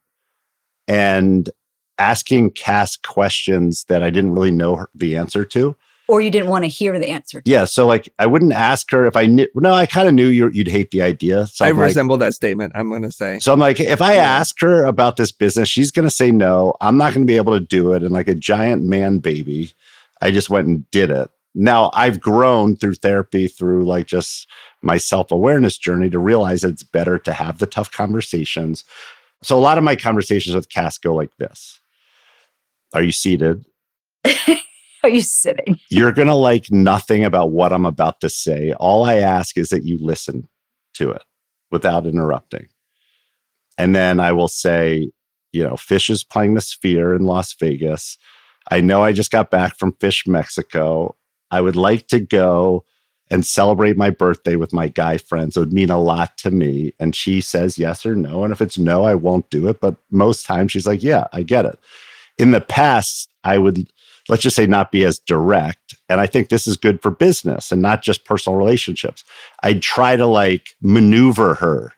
and asking Cass questions that I didn't really know the answer to. Or you didn't want to hear the answer to. Yeah. So like, I wouldn't ask her if I knew. No, I kind of knew you'd hate the idea. So I resemble that statement, I'm going to say. So I'm like, if I ask her about this business, she's going to say no. I'm not going to be able to do it. And like a giant man baby, I just went and did it. Now I've grown through therapy, through like just my self-awareness journey to realize it's better to have the tough conversations. So a lot of my conversations with Cass go like this. Are you seated? Are you sitting? You're going to like nothing about what I'm about to say. All I ask is that you listen to it without interrupting. And then I will say, Fish is playing the Sphere in Las Vegas. I know I just got back from Fish, Mexico. I would like to go and celebrate my birthday with my guy friends. It would mean a lot to me. And she says yes or no. And if it's no, I won't do it. But most times she's like, yeah, I get it. In the past, I would, let's just say, not be as direct. And I think this is good for business and not just personal relationships. I'd try to like maneuver her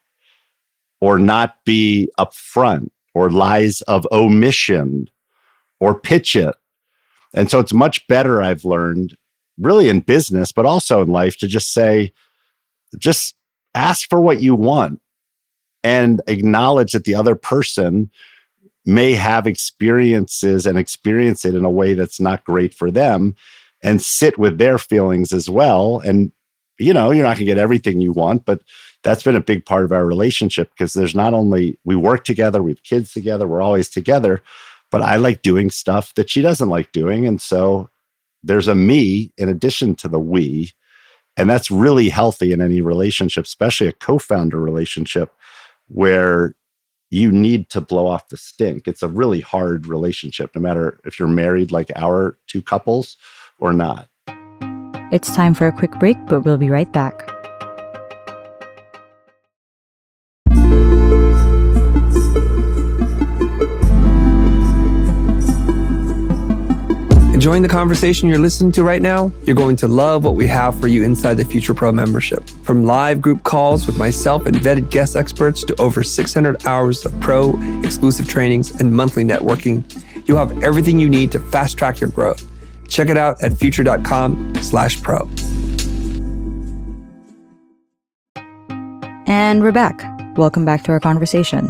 or not be upfront or lies of omission or pitch it. And so it's much better, I've learned, really in business, but also in life, to just say, just ask for what you want and acknowledge that the other person may have experiences and experience it in a way that's not great for them, and sit with their feelings as well. And, you're not going to get everything you want, but that's been a big part of our relationship because there's not only we work together, we have kids together, we're always together, but I like doing stuff that she doesn't like doing. And so there's a me in addition to the we. And that's really healthy in any relationship, especially a co-founder relationship where you need to blow off the stink. It's a really hard relationship, no matter if you're married like our two couples or not. It's time for a quick break, but we'll be right back. Enjoying the conversation you're listening to right now? You're going to love what we have for you inside the Future Pro membership. From live group calls with myself and vetted guest experts to over 600 hours of pro exclusive trainings and monthly networking, you'll have everything you need to fast track your growth. Check it out at future.com/pro. And we're back. Welcome back to our conversation.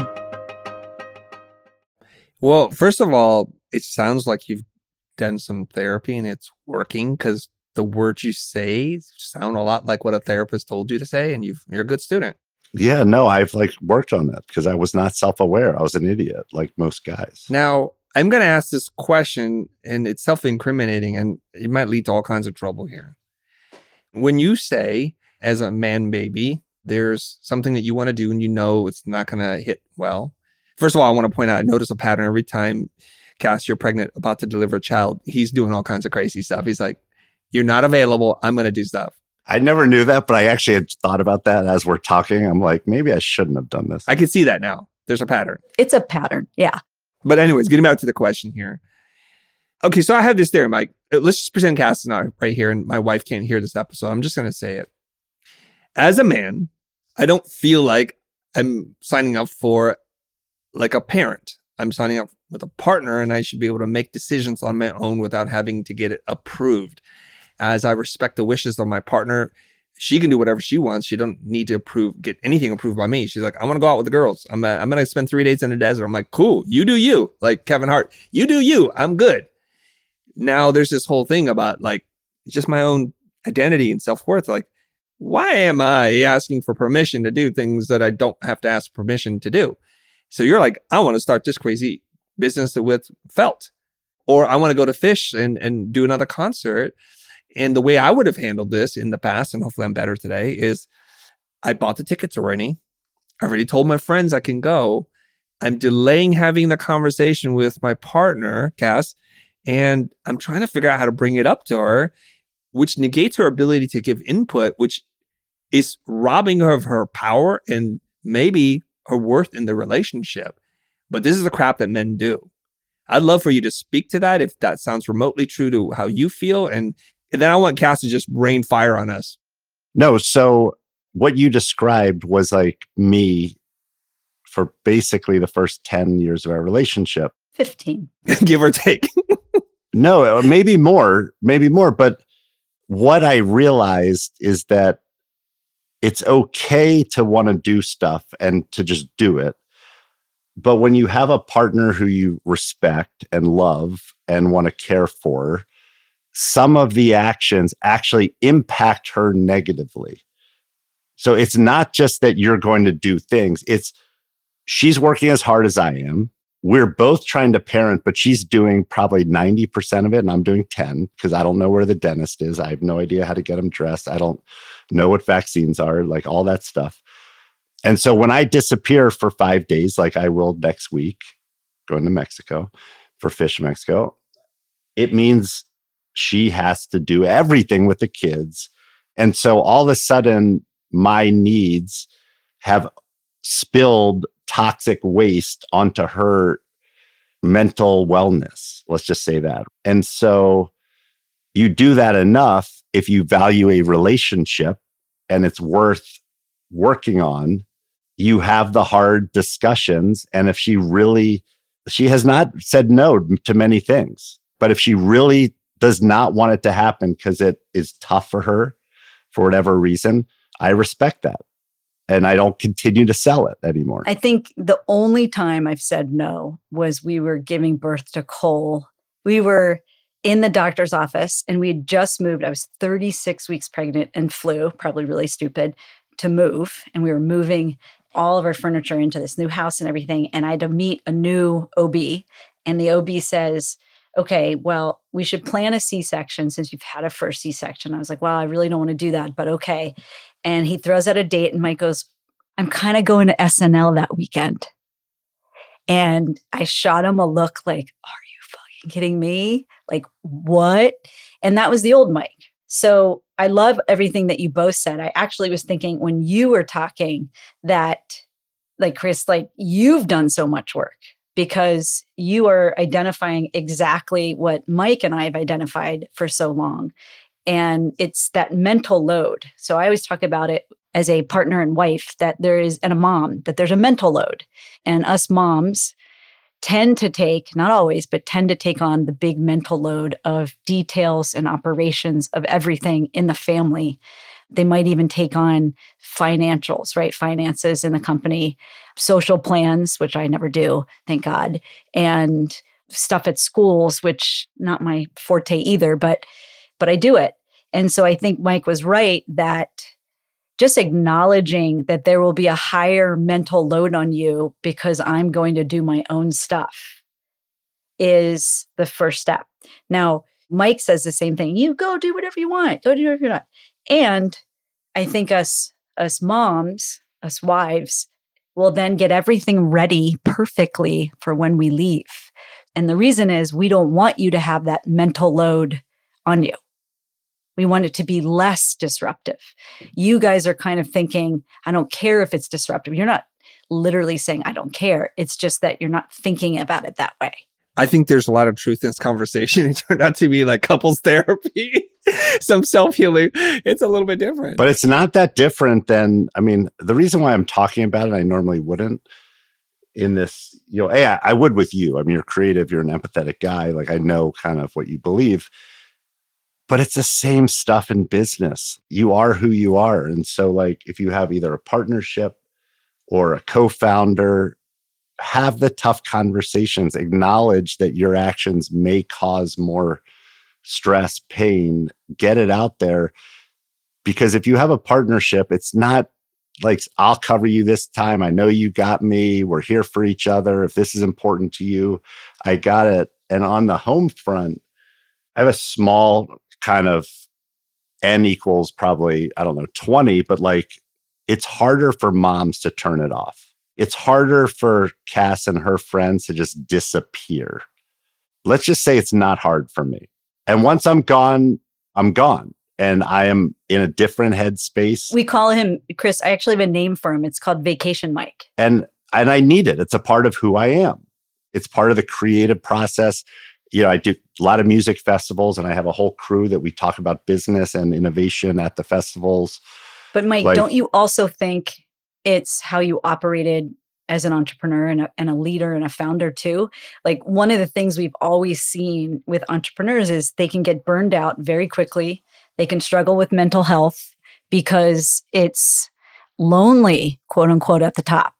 Well, first of all, it sounds like you've done some therapy and it's working because the words you say sound a lot like what a therapist told you to say, and you're a good student. Yeah, no, I've worked on that because I was not self-aware. I was an idiot like most guys. Now, I'm going to ask this question, and it's self-incriminating, and it might lead to all kinds of trouble here. When you say, as a man baby, there's something that you want to do and you know it's not going to hit well. First of all, I want to point out, I notice a pattern every time, Cass, you're pregnant, about to deliver a child. He's doing all kinds of crazy stuff. He's like, you're not available. I'm going to do stuff. I never knew that, but I actually had thought about that as we're talking. I'm like, maybe I shouldn't have done this. I can see that now. There's a pattern. It's a pattern. Yeah. But anyways, getting back to the question here. Okay, so I have this theory, Mike. Let's just pretend Cass and I right here, and my wife can't hear this episode. I'm just going to say it. As a man, I don't feel like I'm signing up for like a parent. I'm signing up with a partner, and I should be able to make decisions on my own without having to get it approved. As I respect the wishes of my partner, she can do whatever she wants. She don't need to get anything approved by me. She's like, I want to go out with the girls. I'm going to spend 3 days in the desert. I'm like, cool, you do you. Like Kevin Hart, you do you. I'm good. Now there's this whole thing about just my own identity and self-worth. Like, why am I asking for permission to do things that I don't have to ask permission to do? So you're like, I want to start this crazy business with Felt, or I want to go to Fish and do another concert. And the way I would have handled this in the past, and hopefully I'm better today, is I bought the tickets already. I already told my friends I can go. I'm delaying having the conversation with my partner, Cass, and I'm trying to figure out how to bring it up to her, which negates her ability to give input, which is robbing her of her power and maybe her worth in the relationship. But this is the crap that men do. I'd love for you to speak to that if that sounds remotely true to how you feel. And then I want Cass to just rain fire on us. No, so what you described was like me for basically the first 10 years of our relationship. 15. Give or take. No, maybe more. But what I realized is that it's okay to want to do stuff and to just do it. But when you have a partner who you respect and love and want to care for, some of the actions actually impact her negatively. So it's not just that you're going to do things. It's she's working as hard as I am. We're both trying to parent, but she's doing probably 90% of it and I'm doing 10 because I don't know where the dentist is. I have no idea how to get them dressed. I don't know what vaccines are, like all that stuff. And so when I disappear for 5 days, like I will next week, going to Mexico for Fish Mexico, it means she has to do everything with the kids. And so all of a sudden, my needs have spilled toxic waste onto her mental wellness. Let's just say that. And so you do that enough if you value a relationship and it's worth working on, you have the hard discussions. And if she has not said no to many things, but if she really does not want it to happen because it is tough for her for whatever reason, I respect that. And I don't continue to sell it anymore. I think the only time I've said no was we were giving birth to Cole. We were in the doctor's office and we had just moved. I was 36 weeks pregnant and flew, probably really stupid, to move, and we were moving all of our furniture into this new house and everything. And I had to meet a new OB, and the OB says, okay, well, we should plan a C-section since you've had a first C-section. I was like, well, I really don't want to do that, but okay. And he throws out a date, and Mike goes, I'm kind of going to SNL that weekend. And I shot him a look like, are you fucking kidding me? Like, what? And that was the old Mike. So I love everything that you both said. I actually was thinking when you were talking that, like, Chris, like, you've done so much work because you are identifying exactly what Mike and I have identified for so long. And it's that mental load. So I always talk about it as a partner and wife that there is, and a mom, that there's a mental load. And us moms tend to take, not always, but tend to take on the big mental load of details and operations of everything in the family. They might even take on financials, right? Finances in the company, social plans, which I never do, thank God, and stuff at schools, which not my forte either, but I do it. And so I think Mike was right that just acknowledging that there will be a higher mental load on you because I'm going to do my own stuff is the first step. Now, Mike says the same thing. You go do whatever you want. Go do whatever you want. And I think us moms, us wives, will then get everything ready perfectly for when we leave. And the reason is we don't want you to have that mental load on you. We want it to be less disruptive. You guys are kind of thinking, I don't care if it's disruptive. You're not literally saying, I don't care. It's just that you're not thinking about it that way. I think there's a lot of truth in this conversation. It turned out to be like couples therapy, some self-healing. It's a little bit different. But it's not that different than, I mean, the reason why I'm talking about it, I normally wouldn't in this, hey, I would with you. I mean, you're creative, you're an empathetic guy. Like, I know kind of what you believe. But it's the same stuff in business. You are who you are. And so, like, if you have either a partnership or a co-founder, have the tough conversations, acknowledge that your actions may cause more stress, pain, get it out there. Because if you have a partnership, it's not like, I'll cover you this time. I know you got me. We're here for each other. If this is important to you, I got it. And on the home front, I have a small kind of N equals probably, 20, but like, it's harder for moms to turn it off. It's harder for Cass and her friends to just disappear. Let's just say it's not hard for me. And once I'm gone, I'm gone. And I am in a different headspace. We call him, Chris, I actually have a name for him. It's called Vacation Mike. And I need it. It's a part of who I am. It's part of the creative process. I do a lot of music festivals, and I have a whole crew that we talk about business and innovation at the festivals. But Mike, don't you also think it's how you operated as an entrepreneur and a leader and a founder too? Like, one of the things we've always seen with entrepreneurs is they can get burned out very quickly. They can struggle with mental health because it's lonely, quote unquote, at the top.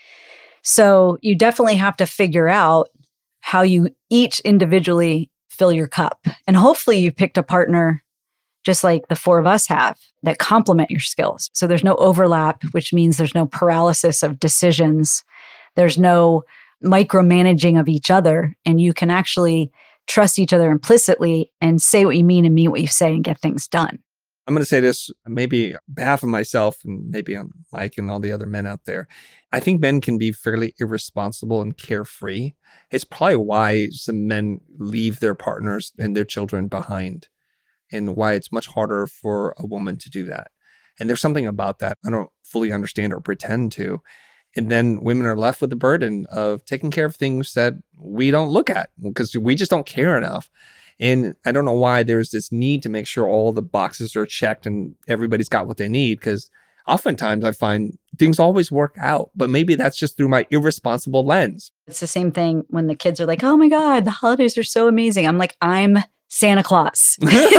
So you definitely have to figure out how you each individually fill your cup. And hopefully you picked a partner, just like the four of us have, that complement your skills. So there's no overlap, which means there's no paralysis of decisions. There's no micromanaging of each other. And you can actually trust each other implicitly and say what you mean and mean what you say and get things done. I'm going to say this maybe on behalf of myself and maybe on Mike and all the other men out there. I think men can be fairly irresponsible and carefree. It's probably why some men leave their partners and their children behind, and why it's much harder for a woman to do that. And there's something about that I don't fully understand or pretend to. And then women are left with the burden of taking care of things that we don't look at because we just don't care enough. And I don't know why there's this need to make sure all the boxes are checked and everybody's got what they need, because oftentimes I find things always work out, but maybe that's just through my irresponsible lens. It's the same thing when the kids are like, oh my God, the holidays are so amazing. I'm like, I'm Santa Claus.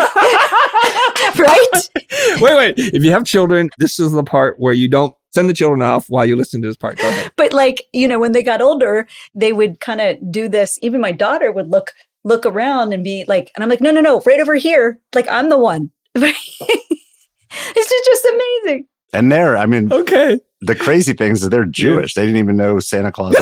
Right? Wait. If you have children, this is the part where you don't send the children off while you listen to this part. Go ahead. But like, when they got older, they would kind of do this. Even my daughter would look around and be like, and I'm like, no, right over here. Like, I'm the one. This is just amazing. And I mean, Okay. the crazy things is they're Jewish. They didn't even know who Santa Claus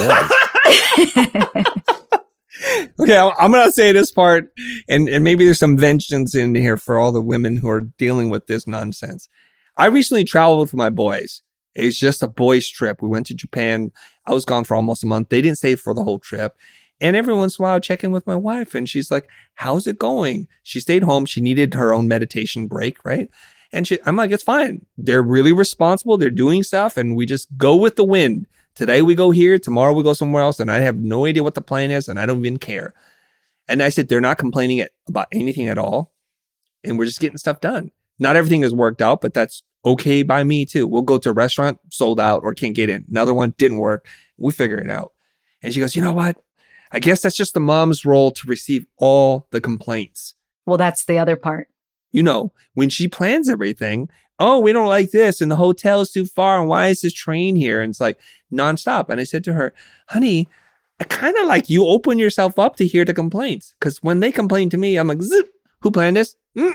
was. Okay, I'm gonna say this part, and maybe there's some vengeance in here for all the women who are dealing with this nonsense. I recently traveled with my boys. It was just a boys' trip. We went to Japan. I was gone for almost a month. They didn't stay for the whole trip. And every once in a while, I check in with my wife, and she's like, "How's it going?" She stayed home. She needed her own meditation break, right? And I'm like, "It's fine. They're really responsible. They're doing stuff, and we just go with the wind. Today we go here, tomorrow we go somewhere else, and I have no idea what the plan is, and I don't even care." And I said, they're not complaining about anything at all. And we're just getting stuff done. Not everything is worked out, but that's okay by me too. We'll go to a restaurant, sold out or can't get in. Another one didn't work. We figure it out. And she goes, "You know what? I guess that's just the mom's role to receive all the complaints." Well, that's the other part. You know, when she plans everything, "Oh, we don't like this, and the hotel is too far, and why is this train here?" And it's like nonstop. And I said to her, "Honey, I kind of like you open yourself up to hear the complaints, because when they complain to me, I'm like, zip, who planned this?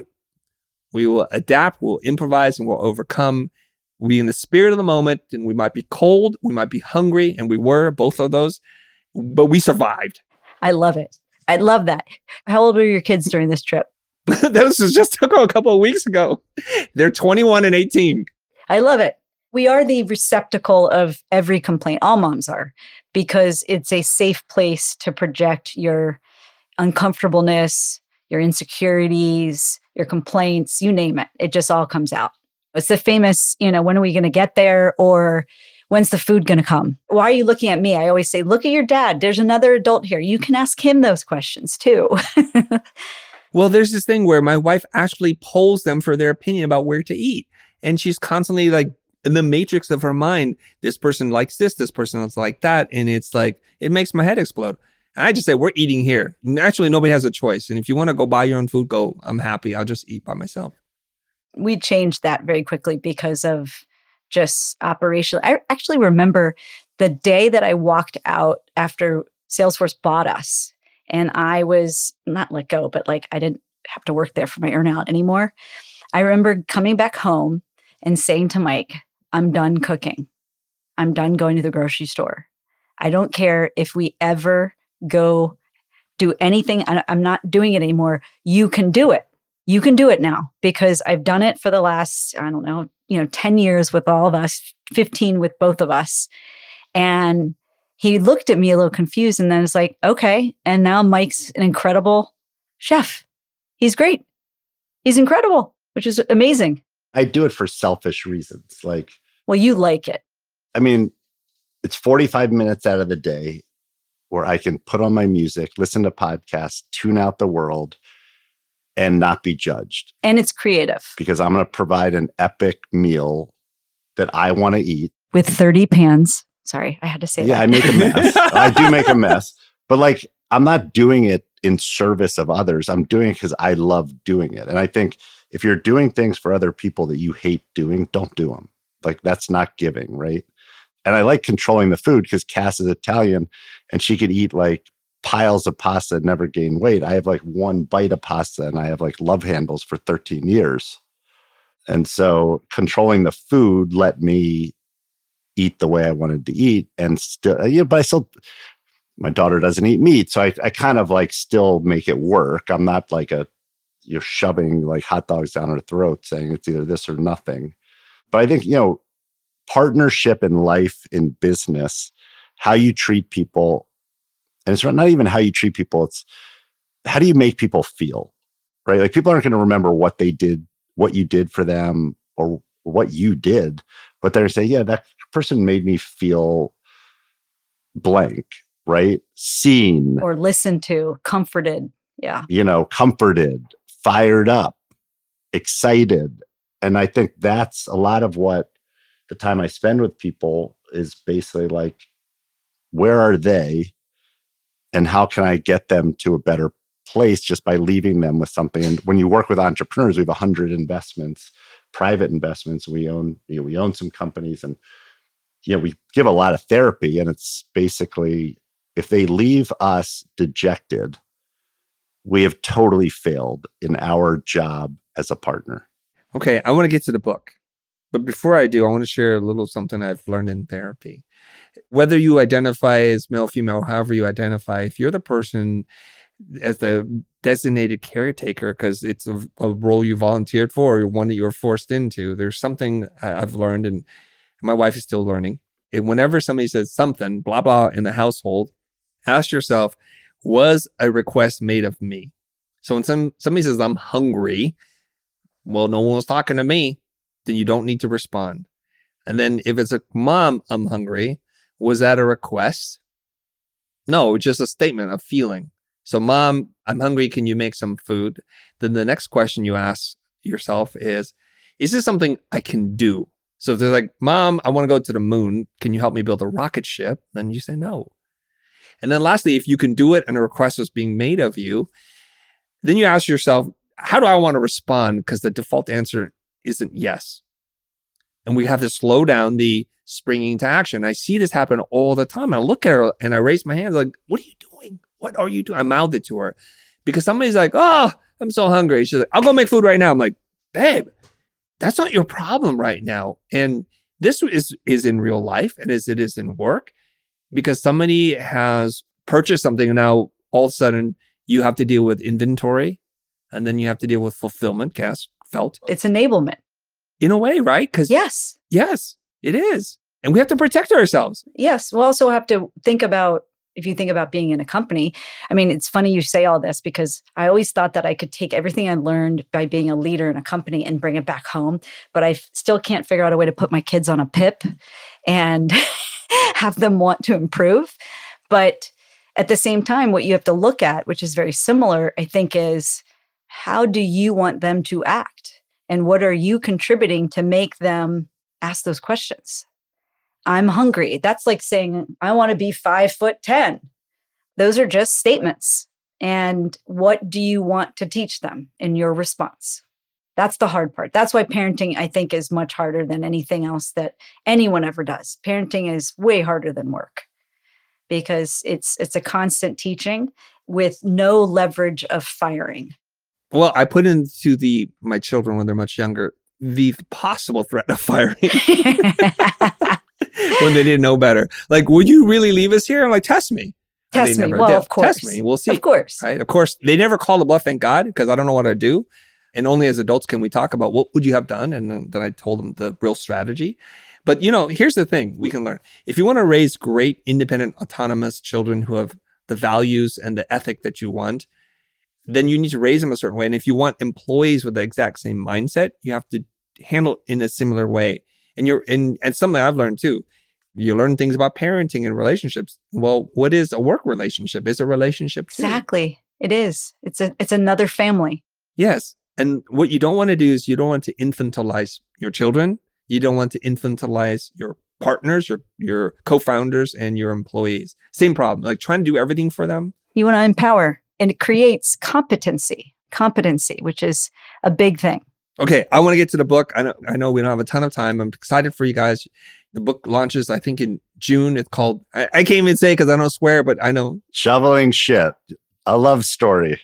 We will adapt, we'll improvise, and we'll overcome. We in the spirit of the moment, and we might be cold, we might be hungry, and we were both of those, but we survived." I love it. I love that. How old were your kids during this trip? This was just a couple of weeks ago. They're 21 and 18. I love it. We are the receptacle of every complaint. All moms are, because it's a safe place to project your uncomfortableness, your insecurities, your complaints, you name it. It just all comes out. It's the famous, when are we going to get there? Or when's the food going to come? Why are you looking at me? I always say, look at your dad. There's another adult here. You can ask him those questions too. Well, there's this thing where my wife actually polls them for their opinion about where to eat. And she's constantly like in the matrix of her mind, this person likes this person is like that. And it's like, it makes my head explode. And I just say, we're eating here. Naturally, nobody has a choice. And if you want to go buy your own food, go. I'm happy. I'll just eat by myself. We changed that very quickly because of just operational. I actually remember the day that I walked out after Salesforce bought us, and I was not let go, but like I didn't have to work there for my earnout anymore. I remember coming back home and saying to Mike, "I'm done cooking. I'm done going to the grocery store. I don't care if we ever go do anything. I'm not doing it anymore. You can do it. You can do it now, because I've done it for the last, 10 years with all of us, 15 with both of us." And he looked at me a little confused, and then it's like, okay. And now Mike's an incredible chef. He's great. He's incredible, which is amazing. I do it for selfish reasons. Like, well, you like it. I mean, it's 45 minutes out of the day where I can put on my music, listen to podcasts, tune out the world, and not be judged. And it's creative. Because I'm going to provide an epic meal that I want to eat. With 30 pans. Sorry, I had to say that. Yeah, I make a mess. I do make a mess. But like, I'm not doing it in service of others. I'm doing it because I love doing it. And I think if you're doing things for other people that you hate doing, don't do them. Like, that's not giving, right? And I like controlling the food because Cass is Italian and she could eat like piles of pasta and never gain weight. I have like one bite of pasta and I have like love handles for 13 years. And so controlling the food let me eat the way I wanted to eat. And still, but I still, my daughter doesn't eat meat. So I kind of like still make it work. I'm not like you're shoving like hot dogs down her throat saying it's either this or nothing. But I think, partnership in life, in business, how you treat people, and it's not even how you treat people, it's how do you make people feel, right? Like, people aren't going to remember what they did, what you did for them, or what you did, but they're saying, yeah, that person made me feel blank, right? Seen. Or listened to, comforted. Yeah. Comforted, fired up, excited. And I think that's a lot of what the time I spend with people is basically like, where are they? And how can I get them to a better place just by leaving them with something? And when you work with entrepreneurs, we have 100 investments, private investments. We own some companies, and we give a lot of therapy. And it's basically, if they leave us dejected, we have totally failed in our job as a partner. Okay, I want to get to the book. But before I do, I want to share a little something I've learned in therapy. Whether you identify as male, female, however you identify, if you're the person as the designated caretaker, because it's a role you volunteered for or one that you were forced into, there's something I've learned, and my wife is still learning. And whenever somebody says something, blah, blah, in the household, ask yourself, was a request made of me? So when somebody says, I'm hungry, well, no one was talking to me, then you don't need to respond. And then if it's a mom, I'm hungry, was that a request? No, just a statement of feeling. So mom, I'm hungry. Can you make some food? Then the next question you ask yourself is this something I can do? So if they're like, mom, I want to go to the moon. Can you help me build a rocket ship? Then you say no. And then lastly, if you can do it and a request was being made of you, then you ask yourself, how do I want to respond? Because the default answer isn't yes. And we have to slow down the springing to action. I see this happen all the time. I look at her and I raise my hands like, what are you doing? What are you doing? I mouthed it to her because somebody's like, oh, I'm so hungry. She's like, I'll go make food right now. I'm like, babe, that's not your problem right now. And this is in real life and as it is in work, because somebody has purchased something and now all of a sudden you have to deal with inventory and then you have to deal with fulfillment. Cass felt It's enablement. in a way, right? Because Yes. it is. And we have to protect ourselves. Yes. We'll also have to think about, if you think about being in a company, I mean, it's funny you say all this because I always thought that I could take everything I learned by being a leader in a company and bring it back home, but I still can't figure out a way to put my kids on a PIP and have them want to improve. But at the same time, what you have to look at, which is very similar, I think, is how do you want them to act? And what are you contributing to make them ask those questions? I'm hungry. That's like saying, I want to be 5'10". Those are just statements. And what do you want to teach them in your response? That's the hard part. That's why parenting, I think, is much harder than anything else that anyone ever does. Parenting is way harder than work because it's a constant teaching with no leverage of firing. Well, I put into my children when they're much younger, the possible threat of firing when they didn't know better. Like, would you really leave us here? I'm like, test me. And Test they me. never Well, did. of course. Test me. We'll see. Of course. Right? Of course, they never called the bluff, thank God, because I don't know what I'd do. And only as adults can we talk about what would you have done? And then I told them the real strategy. But, here's the thing we can learn. If you want to raise great, independent, autonomous children who have the values and the ethic that you want, then you need to raise them a certain way. And if you want employees with the exact same mindset, you have to handle in a similar way. And something I've learned too, you learn things about parenting and relationships. Well, what is a work relationship? Is a relationship too. Exactly. It is. It's another family. Yes. And what you don't want to do is you don't want to infantilize your children. You don't want to infantilize your partners, your co-founders and your employees. Same problem, like trying to do everything for them. You want to empower, and it creates competency, which is a big thing. Okay, I want to get to the book. I know we don't have a ton of time. I'm excited for you guys. The book launches, I think, in June. It's called, I can't even say because I don't swear, but I know. Shoveling Shit, a love story.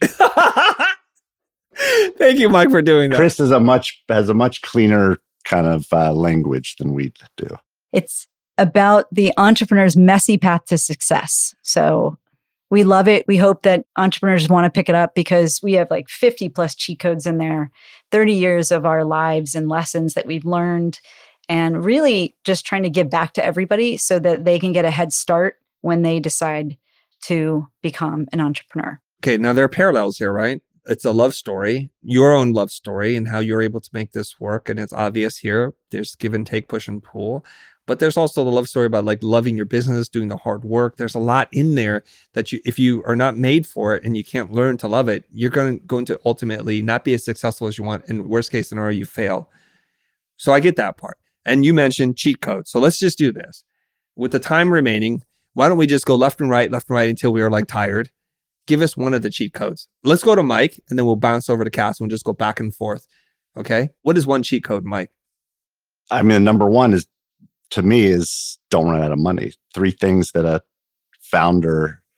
Thank you, Mike, for doing that. Chris has a much cleaner kind of language than we do. It's about the entrepreneur's messy path to success. So we love it. We hope that entrepreneurs want to pick it up because we have like 50 plus cheat codes in there, 30 years of our lives and lessons that we've learned, and really just trying to give back to everybody so that they can get a head start when they decide to become an entrepreneur. Okay, now there are parallels here, right? It's a love story, your own love story, and how you're able to make this work. And it's obvious here. There's give and take, push and pull. But there's also the love story about like loving your business, doing the hard work. There's a lot in there that if you are not made for it and you can't learn to love it, you're going to ultimately not be as successful as you want. And worst case scenario, you fail. So I get that part. And you mentioned cheat codes. So let's just do this. With the time remaining, why don't we just go left and right until we are like tired? Give us one of the cheat codes. Let's go to Mike and then we'll bounce over to Cass and we'll just go back and forth. Okay. What is one cheat code, Mike? I mean, number one is, to me, is don't run out of money. 3 things that a founder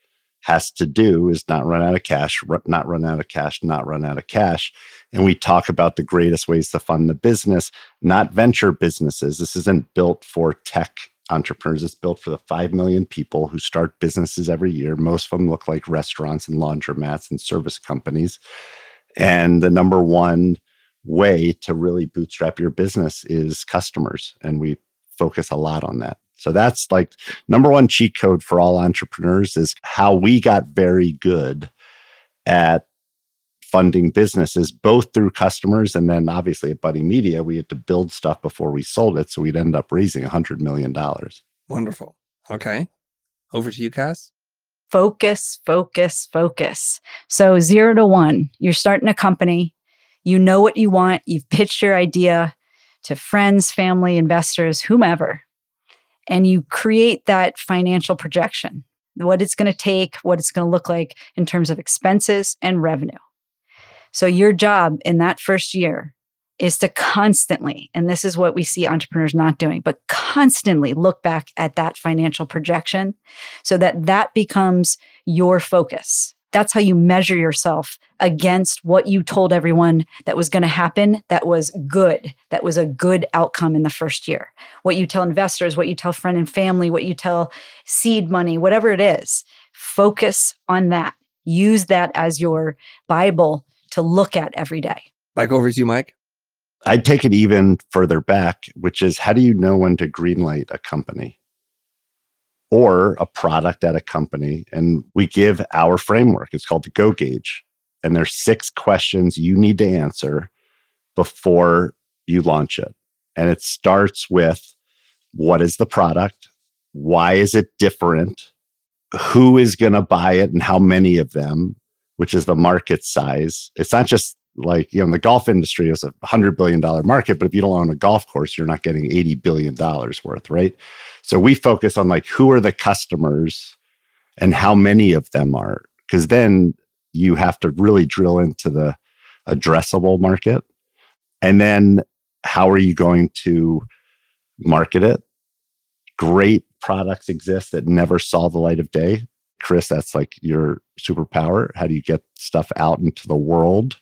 has to do is not run out of cash, not run out of cash, not run out of cash. And we talk about the greatest ways to fund the business, not venture businesses. This isn't built for tech entrepreneurs. It's built for the 5 million people who start businesses every year. Most of them look like restaurants and laundromats and service companies. And the number one way to really bootstrap your business is customers. And we focus a lot on that. So that's like number one cheat code for all entrepreneurs is how we got very good at funding businesses, both through customers and then obviously at Buddy Media, we had to build stuff before we sold it. So we'd end up raising $100 million. Wonderful. Okay. Over to you, Cass. Focus, focus, focus. So 0 to 1, you're starting a company. You know what you want. You've pitched your idea to friends, family, investors, whomever. And you create that financial projection, what it's going to take, what it's going to look like in terms of expenses and revenue. So your job in that first year is to constantly, and this is what we see entrepreneurs not doing, but constantly look back at that financial projection so that that becomes your focus. That's how you measure yourself against what you told everyone that was going to happen, that was good, that was a good outcome in the first year. What you tell investors, what you tell friend and family, what you tell seed money, whatever it is, focus on that. Use that as your Bible to look at every day. Back over to you, Mike. I'd take it even further back, which is how do you know when to greenlight a company or a product at a company? And we give our framework. It's called the Go Gauge. And there's 6 questions you need to answer before you launch it. And it starts with, what is the product? Why is it different? Who is going to buy it and how many of them, which is the market size. It's not just like, in the golf industry is a $100 billion market, but if you don't own a golf course, you're not getting $80 billion worth, right? So we focus on like, who are the customers and how many of them are, because then you have to really drill into the addressable market. And then how are you going to market it? Great products exist that never saw the light of day. Chris, that's like your superpower. How do you get stuff out into the world?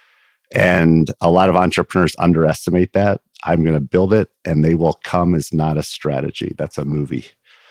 And a lot of entrepreneurs underestimate that. I'm going to build it and they will come is not a strategy. That's a movie.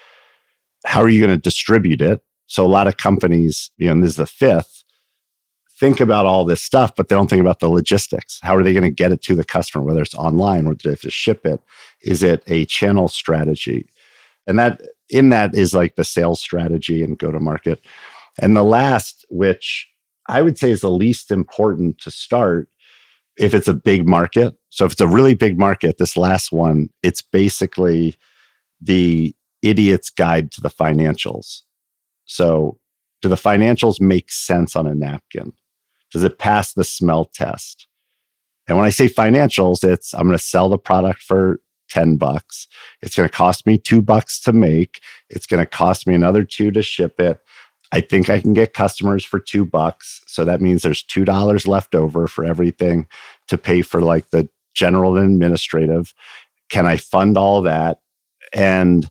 How are you going to distribute it? So a lot of companies, and this is the 5th, think about all this stuff, but they don't think about the logistics. How are they going to get it to the customer, whether it's online or they have to ship it? Is it a channel strategy? And that in that is like the sales strategy and go to market. And the last, which I would say is the least important to start if it's a big market. So if it's a really big market, this last one, it's basically the idiot's guide to the financials. So do the financials make sense on a napkin? Does it pass the smell test? And when I say financials, it's I'm going to sell the product for $10. It's going to cost me $2 to make. It's going to cost me another $2 to ship it. I think I can get customers for $2. So that means there's $2 left over for everything to pay for like the general and administrative. Can I fund all that? And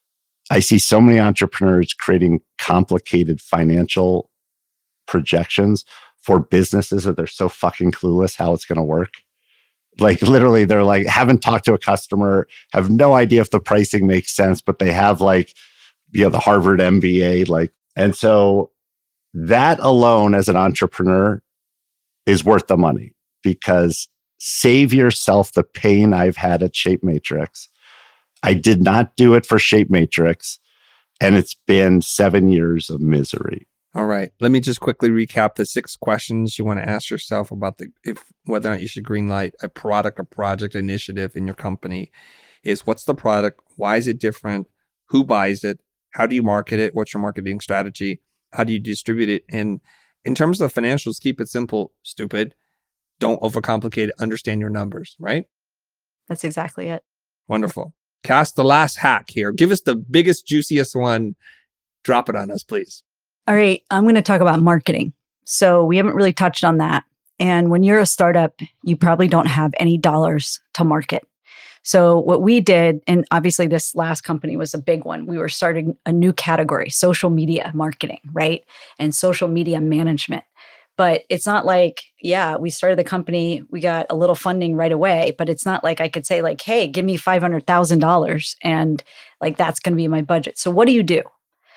I see so many entrepreneurs creating complicated financial projections for businesses that they're so fucking clueless how it's going to work. Like literally, they're like, haven't talked to a customer, have no idea if the pricing makes sense, but they have like, the Harvard MBA, like, and so that alone as an entrepreneur is worth the money because save yourself the pain I've had at Shape Matrix. I did not do it for Shape Matrix, and it's been 7 years of misery. All right. Let me just quickly recap the 6 questions you want to ask yourself about whether or not you should greenlight a product or project initiative in your company. Is what's the product? Why is it different? Who buys it? How do you market it? What's your marketing strategy? How do you distribute it? And in terms of financials, keep it simple, stupid. Don't overcomplicate it. Understand your numbers, right? That's exactly it. Wonderful. Cast the last hack here. Give us the biggest, juiciest one. Drop it on us, please. All right, I'm going to talk about marketing. So we haven't really touched on that. And when you're a startup, you probably don't have any dollars to market. So what we did, and obviously this last company was a big one, we were starting a new category, social media marketing, right? And social media management. But it's not like, yeah, we started the company, we got a little funding right away, but it's not like I could say like, hey, give me $500,000 and like that's going to be my budget. So what do you do?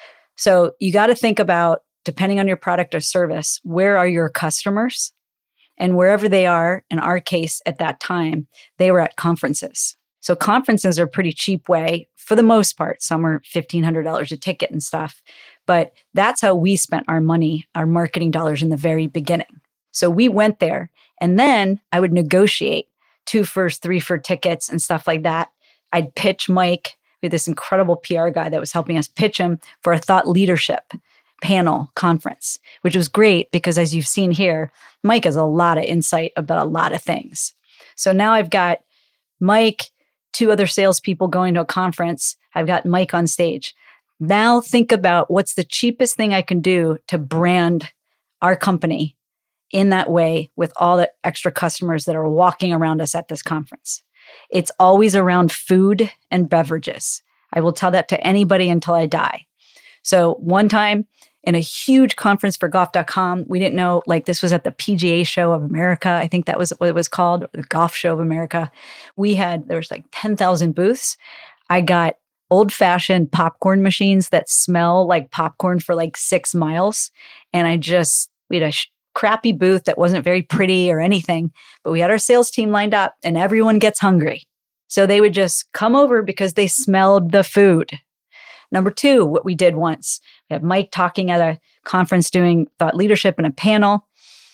So you got to think about, depending on your product or service, where are your customers? And wherever they are, in our case at that time, they were at conferences. So conferences are a pretty cheap way for the most part. Some are $1,500 a ticket and stuff. But that's how we spent our money, our marketing dollars in the very beginning. So we went there and then I would negotiate 2 first, 3 for tickets and stuff like that. I'd pitch Mike. We had this incredible PR guy that was helping us pitch him for a thought leadership panel conference, which was great because as you've seen here, Mike has a lot of insight about a lot of things. So now I've got Mike, 2 other salespeople going to a conference. I've got Mike on stage. Now think about what's the cheapest thing I can do to brand our company in that way with all the extra customers that are walking around us at this conference. It's always around food and beverages. I will tell that to anybody until I die. So one time in a huge conference for golf.com, we didn't know, like this was at the PGA Show of America. I think that was what it was called, the Golf Show of America. There was like 10,000 booths. I got old-fashioned popcorn machines that smell like popcorn for like 6 miles. And we had a crappy booth that wasn't very pretty or anything, but we had our sales team lined up and everyone gets hungry. So they would just come over because they smelled the food. Number 2, what we did once, we have Mike talking at a conference doing thought leadership in a panel,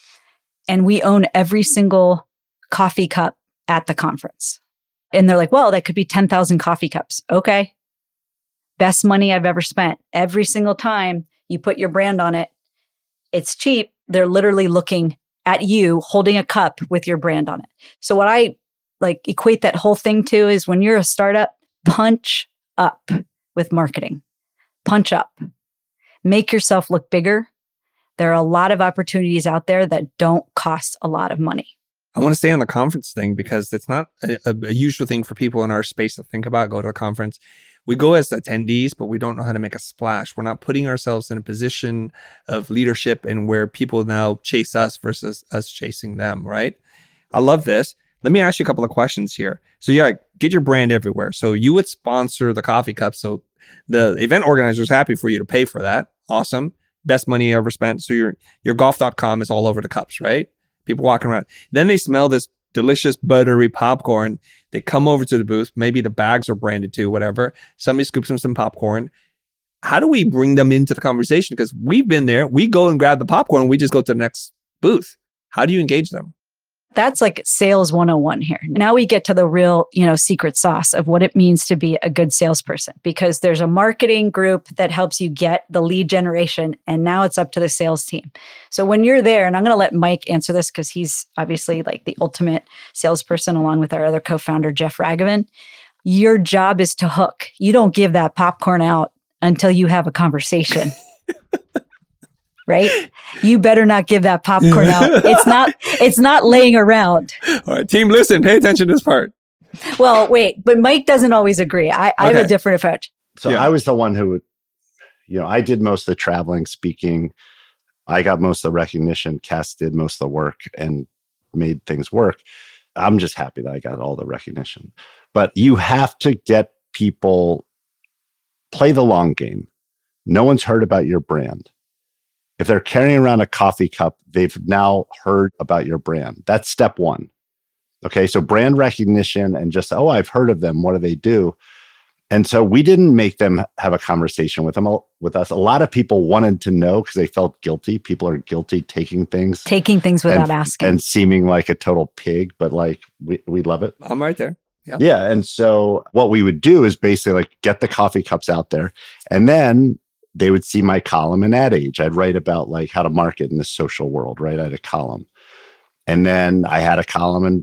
and we own every single coffee cup at the conference. And they're like, well, that could be 10,000 coffee cups. Okay. Best money I've ever spent. Every single time you put your brand on it, it's cheap. They're literally looking at you holding a cup with your brand on it. So what I like equate that whole thing to is when you're a startup, punch up with marketing. Punch up. Make yourself look bigger. There are a lot of opportunities out there that don't cost a lot of money. I want to stay on the conference thing because it's not a usual thing for people in our space to think about, go to a conference. We go as attendees, but we don't know how to make a splash. We're not putting ourselves in a position of leadership and where people now chase us versus us chasing them, right? I love this. Let me ask you a couple of questions here. So yeah, get your brand everywhere. So you would sponsor the coffee cup. So the event organizer is happy for you to pay for that. Awesome. Best money you ever spent. So your golf.com is all over the cups, right? People walking around. Then they smell this delicious buttery popcorn. They come over to the booth. Maybe the bags are branded too, whatever. Somebody scoops them some popcorn. How do we bring them into the conversation? Because we've been there. We go and grab the popcorn. We just go to the next booth. How do you engage them? That's like sales 101 here. Now we get to the real, secret sauce of what it means to be a good salesperson, because there's a marketing group that helps you get the lead generation. And now it's up to the sales team. So when you're there, and I'm going to let Mike answer this because he's obviously like the ultimate salesperson along with our other co-founder, Jeff Ragavan. Your job is to hook. You don't give that popcorn out until you have a conversation. Right? You better not give that popcorn out. It's not laying around. All right, team, listen, pay attention to this part. Well, wait, but Mike doesn't always agree. I have a different approach. So I was the one who would, I did most of the traveling, speaking. I got most of the recognition. Cass did most of the work and made things work. I'm just happy that I got all the recognition. But you have to get people, play the long game. No one's heard about your brand. If they're carrying around a coffee cup, they've now heard about your brand. That's step 1. Okay, so brand recognition and just, I've heard of them. What do they do? And so we didn't make them have a conversation with us. A lot of people wanted to know because they felt guilty. People are guilty taking things without asking and seeming like a total pig, but like we love it. I'm right there. Yeah. And so what we would do is basically like get the coffee cups out there, and then they would see my column in Ad Age. I'd write about like how to market in the social world, right? I had a column. And then I had a column in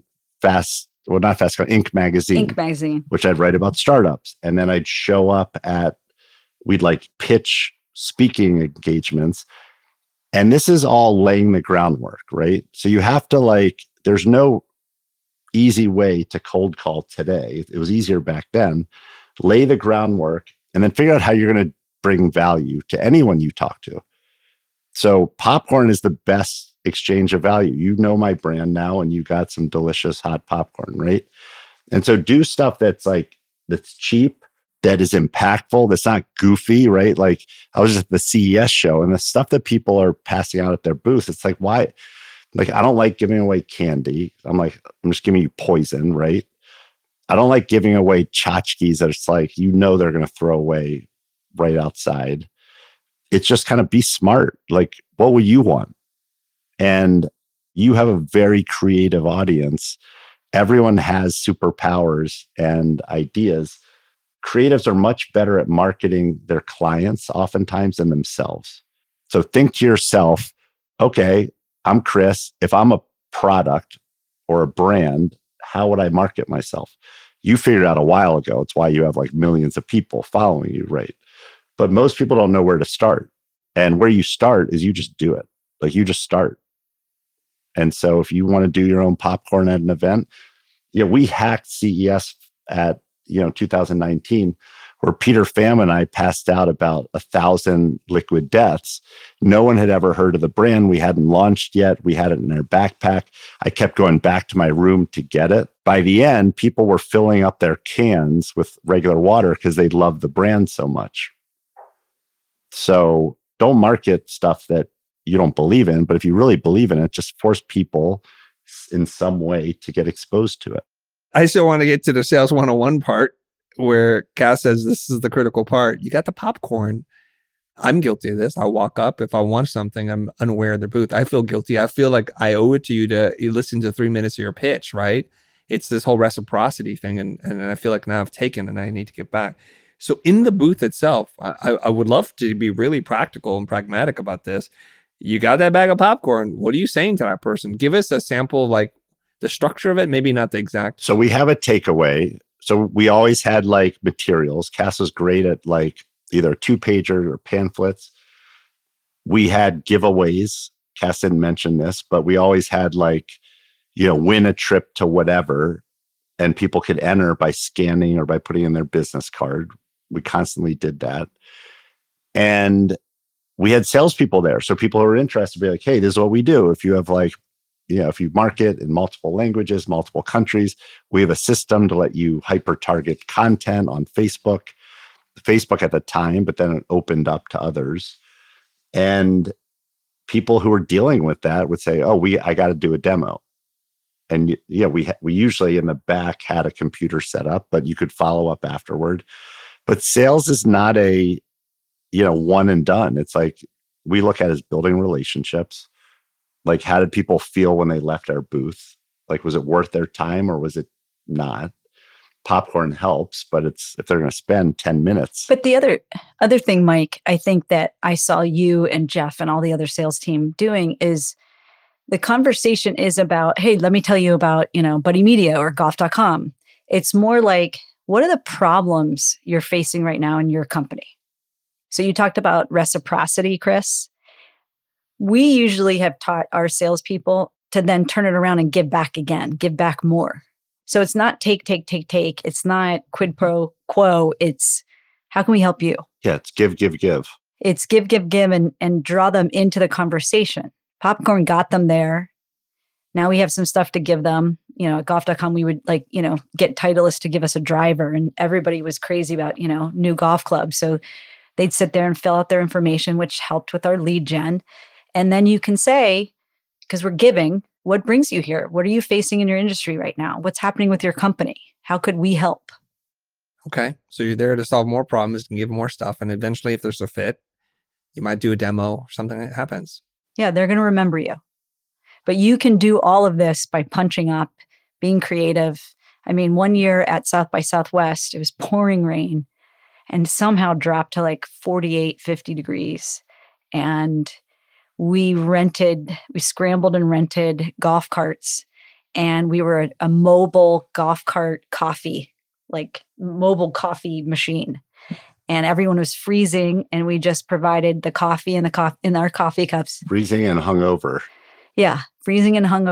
Inc. magazine, which I'd write about startups. And then I'd show up we'd like pitch speaking engagements. And this is all laying the groundwork, right? So you have to there's no easy way to cold call today. It was easier back then. Lay the groundwork and then figure out how you're going to bring value to anyone you talk to. So popcorn is the best exchange of value. You know my brand now, and you got some delicious hot popcorn, right? And so do stuff that's cheap, that is impactful, that's not goofy, right? Like I was just at the CES show, and the stuff that people are passing out at their booth, it's like, why? Like, I don't like giving away candy. I'm just giving you poison, right? I don't like giving away tchotchkes that it's like, they're going to throw away right outside. It's just kind of be smart. Like, what would you want? And you have a very creative audience. Everyone has superpowers and ideas. Creatives are much better at marketing their clients oftentimes than themselves. So think to yourself, okay, I'm Chris. If I'm a product or a brand, how would I market myself? You figured out a while ago. It's why you have like millions of people following you, right? But most people don't know where to start. And where you start is you just do it. Like you just start. And so if you want to do your own popcorn at an event, we hacked CES at 2019, where Peter Pham and I passed out about 1,000 Liquid Deaths. No one had ever heard of the brand. We hadn't launched yet. We had it in our backpack. I kept going back to my room to get it. By the end, people were filling up their cans with regular water because they loved the brand so much. So don't market stuff that you don't believe in, but if you really believe in it, just force people in some way to get exposed to it. I still want to get to the sales 101 part where Cass says this is the critical part. You got the popcorn. I'm guilty of this. I'll walk up. If I want something, I'm unaware of the booth. I feel guilty. I feel like I owe it to you to listen to 3 minutes of your pitch, right? It's this whole reciprocity thing. And I feel like now I've taken and I need to get back. So in the booth itself, I would love to be really practical and pragmatic about this. You got that bag of popcorn. What are you saying to that person? Give us a sample, like the structure of it, maybe not the exact. So we have a takeaway. So we always had like materials. Cass was great at like either a 2-pager or pamphlets. We had giveaways. Cass didn't mention this, but we always had like, win a trip to whatever, and people could enter by scanning or by putting in their business card. We constantly did that. And we had salespeople there. So people who were interested would be like, hey, this is what we do. If you have like, if you market in multiple languages, multiple countries, we have a system to let you hyper target content on Facebook at the time, but then it opened up to others. And people who were dealing with that would say, oh, I got to do a demo. And we usually in the back had a computer set up, but you could follow up afterward. But sales is not a, one and done. It's like, we look at it as building relationships. Like, how did people feel when they left our booth? Like, was it worth their time or was it not? Popcorn helps, but if they're going to spend 10 minutes. But the other thing, Mike, I think that I saw you and Jeff and all the other sales team doing is the conversation is about, hey, let me tell you about, Buddy Media or golf.com. It's more like, what are the problems you're facing right now in your company? So you talked about reciprocity, Chris. We usually have taught our salespeople to then turn it around and give back again, give back more. So it's not take. It's not quid pro quo. It's how can we help you? Yeah, it's give. It's give and draw them into the conversation. Popcorn got them there. Now we have some stuff to give them. At golf.com, we would get Titleist to give us a driver, and everybody was crazy about, new golf clubs. So they'd sit there and fill out their information, which helped with our lead gen. And then you can say, because we're giving, what brings you here? What are you facing in your industry right now? What's happening with your company? How could we help? Okay. So you're there to solve more problems and give more stuff. And eventually, if there's a fit, you might do a demo or something that happens. Yeah, they're going to remember you. But you can do all of this by punching up, being creative. I mean, one year at South by Southwest, it was pouring rain and somehow dropped to like 48, 50 degrees. And we scrambled and rented golf carts, and we were a mobile golf cart coffee, like mobile coffee machine. And everyone was freezing, and we just provided the coffee in our coffee cups. Freezing and hungover. Yeah, freezing and hungover.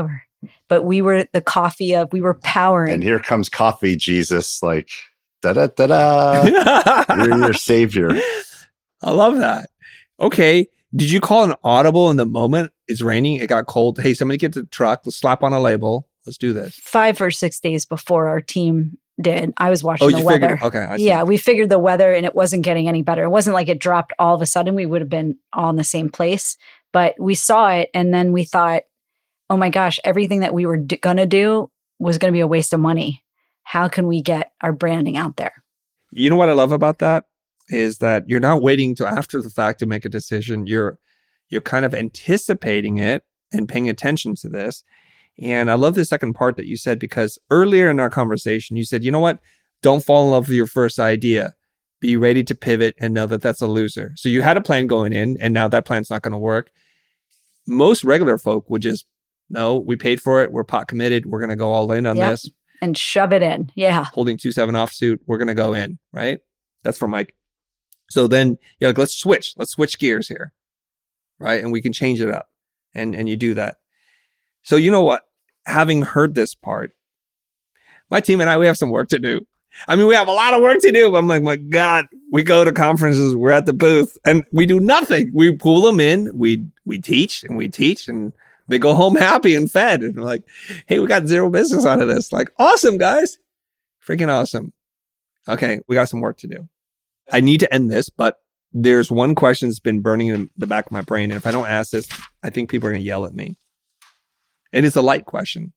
but we were the coffee of, we were powering. And here comes coffee, Jesus, like, da-da-da-da. You're your savior. I love that. Okay. Did you call an audible in the moment? It's raining. It got cold. Hey, somebody get the truck. Let's slap on a label. Let's do this. 5 or 6 days before our team did, I was watching the you weather. figured. Okay. I see. Yeah, we figured the weather and it wasn't getting any better. It wasn't like it dropped all of a sudden. We would have been all in the same place. But we saw it and then we thought, oh my gosh, everything that we were going to do was going to be a waste of money. How can we get our branding out there? You know what I love about that is that you're not waiting till after the fact to make a decision. You're kind of anticipating it and paying attention to this. And I love the second part that you said, because earlier in our conversation, you said, you know what? Don't fall in love with your first idea. Be ready to pivot and know that that's a loser. So you had a plan going in and now that plan's not going to work. Most regular folk would just, no, we paid for it. We're pot committed. We're going to go all in on this. And shove it in. Yeah. Holding 2-7 offsuit. We're going to go in, right? That's for Mike. So then you're like, let's switch gears here. Right. And we can change it up. And you do that. So you know what? Having heard this part, my team and I, we have some work to do. I mean, we have a lot of work to do. I'm like, my God, we go to conferences, we're at the booth and we do nothing. We pull them in, we teach and they go home happy and fed. And we're like, hey, we got zero business out of this. Like, awesome, guys. Freaking awesome. Okay, we got some work to do. I need to end this, but there's one question that's been burning in the back of my brain. And if I don't ask this, I think people are going to yell at me. And it's a light question.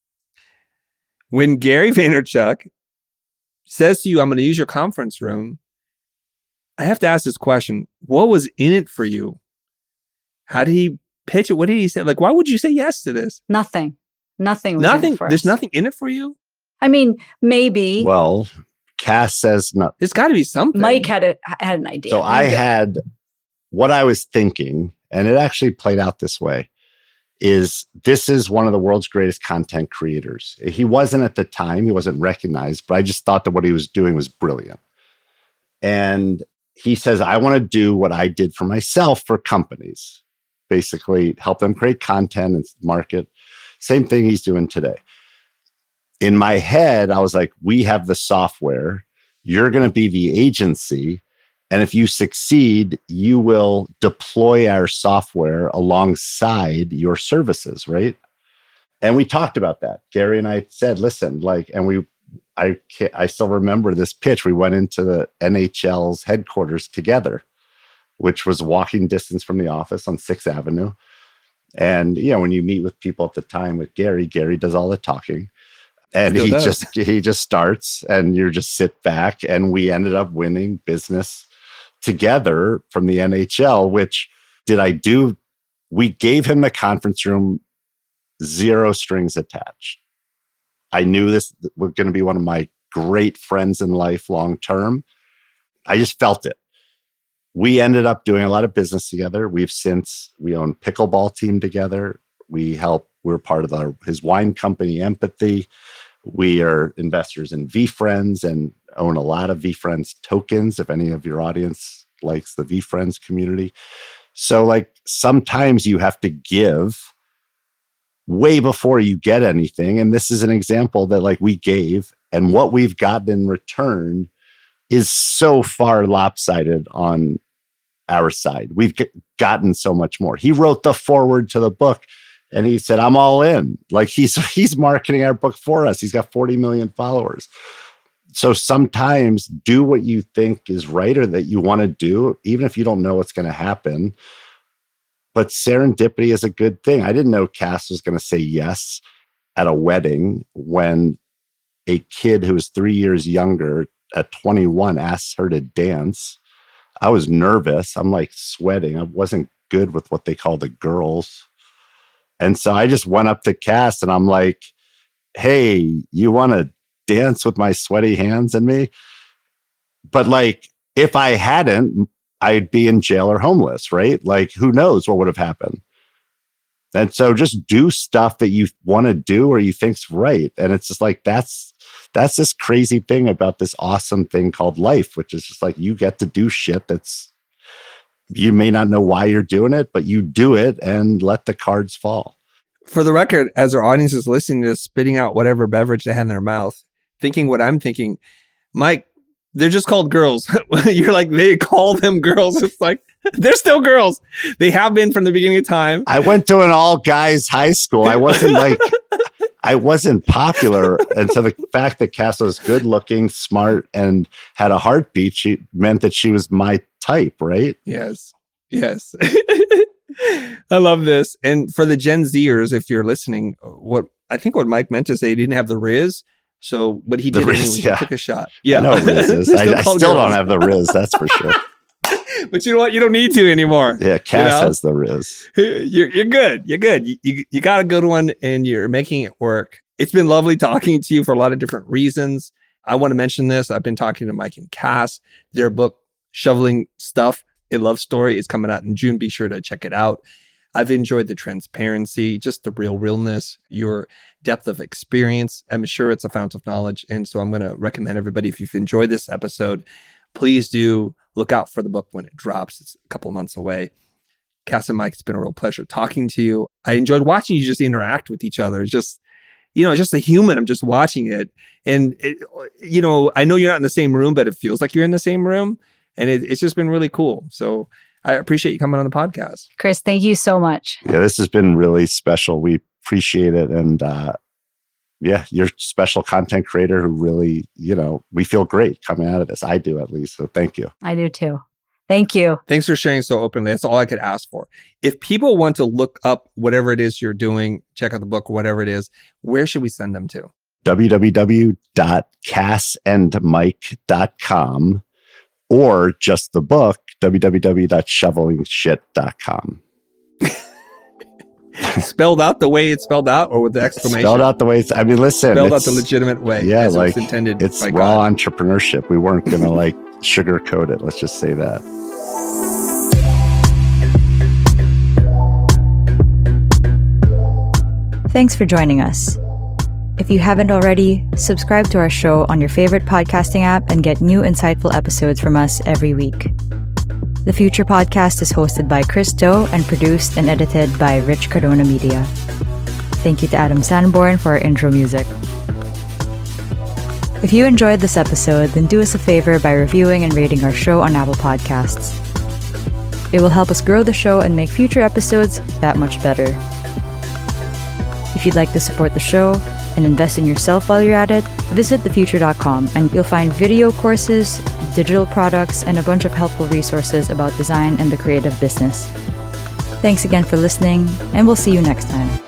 When Gary Vaynerchuk says to you, I'm going to use your conference room, I have to ask this question. What was in it for you? How did he pitch it? What did he say? Like, why would you say yes to this? Nothing. Nothing. Nothing. There's nothing in it for you? I mean, maybe. Well, Cass says no. There's got to be something. Mike had an idea. So I had what I was thinking, and it actually played out this way, is this is one of the world's greatest content creators. He wasn't at the time, he wasn't recognized, but I just thought that what he was doing was brilliant. And he says, I want to do what I did for myself for companies, basically help them create content and market. Same thing he's doing today. In my head, I was like, we have the software. You're going to be the agency. And if you succeed, you will deploy our software alongside your services, right? And we talked about that. Gary and I said, listen, like, and I still remember this pitch. We went into the NHL's headquarters together, which was walking distance from the office on 6th Avenue. And, you know, when you meet with people at the time with Gary does all the talking. And he just starts and you just sit back, and we ended up winning business together from the NHL, which we gave him the conference room, 0 strings attached. I knew this was going to be one of my great friends in life long term. I just felt it. We ended up doing a lot of business together. We own pickleball team together. We're part of his wine company, Empathy. We are investors in VFriends and own a lot of VFriends tokens, if any of your audience likes the VFriends community. So like sometimes you have to give way before you get anything. And this is an example that like we gave, and what we've gotten in return is so far lopsided on our side. We've gotten so much more. He wrote the foreword to the book. And he said, I'm all in. Like he's marketing our book for us. He's got 40 million followers. So sometimes do what you think is right or that you want to do, even if you don't know what's going to happen. But serendipity is a good thing. I didn't know Cass was going to say yes at a wedding when a kid who was 3 years younger at 21 asked her to dance. I was nervous. I'm like sweating. I wasn't good with what they call the girls. And so I just went up to Cass and I'm like, hey, you want to dance with my sweaty hands and me? But like, if I hadn't, I'd be in jail or homeless, right? Like, who knows what would have happened? And so just do stuff that you want to do or you think's right. And it's just like, that's this crazy thing about this awesome thing called life, which is just like, you get to do shit you may not know why you're doing it, but you do it and let the cards fall. For the record, as our audience is listening to this, spitting out whatever beverage they had in their mouth, thinking what I'm thinking, Mike, they're just called girls. You're like, they call them girls. It's like, they're still girls. They have been from the beginning of time. I went to an all guys high school. I wasn't popular until the fact that Cass was good looking, smart, and had a heartbeat. She meant that she was my type, right? Yes. I love this. And for the Gen Zers, if you're listening, what Mike meant to say, he didn't have the Riz. So, but he did. Riz, he took a shot. Yeah, I know Riz is. I still don't have the Riz. That's for sure. But you know what? You don't need to anymore. Yeah, Cass has the Riz. You're good. You're good. You got a good one, and you're making it work. It's been lovely talking to you for a lot of different reasons. I want to mention this. I've been talking to Mike and Cass. Their book, Shoveling Stuff, A Love Story, is coming out in June. Be sure to check it out. I've enjoyed the transparency, just the realness, your depth of experience. I'm sure it's a fount of knowledge. And so I'm going to recommend everybody, if you've enjoyed this episode, please do look out for the book when it drops. It's a couple of months away. Cass and Mike, it's been a real pleasure talking to you. I enjoyed watching you just interact with each other. It's just, just a human. I'm just watching it. And, I know you're not in the same room, but it feels like you're in the same room. And it's just been really cool. So I appreciate you coming on the podcast. Chris, thank you so much. Yeah, this has been really special. We appreciate it. And you're a special content creator who really, we feel great coming out of this. I do, at least. So thank you. I do too. Thank you. Thanks for sharing so openly. That's all I could ask for. If people want to look up whatever it is you're doing, check out the book, whatever it is, where should we send them to? www.cassandmike.com, or just the book, www.shovelingshit.com. Spelled out the way it's spelled out, or with the exclamation? Spelled out the way it's, listen. Spelled out the legitimate way. Yeah, like it's intended. It's raw entrepreneurship. We weren't going to sugarcoat it. Let's just say that. Thanks for joining us. If you haven't already, subscribe to our show on your favorite podcasting app and get new insightful episodes from us every week. The Future Podcast is hosted by Chris Do and produced and edited by Rich Cardona Media. Thank you to Adam Sanborn for our intro music. If you enjoyed this episode, then do us a favor by reviewing and rating our show on Apple Podcasts. It will help us grow the show and make future episodes that much better. If you'd like to support the show and invest in yourself while you're at it, visit thefuture.com and you'll find video courses, digital products, and a bunch of helpful resources about design and the creative business. Thanks again for listening, and we'll see you next time.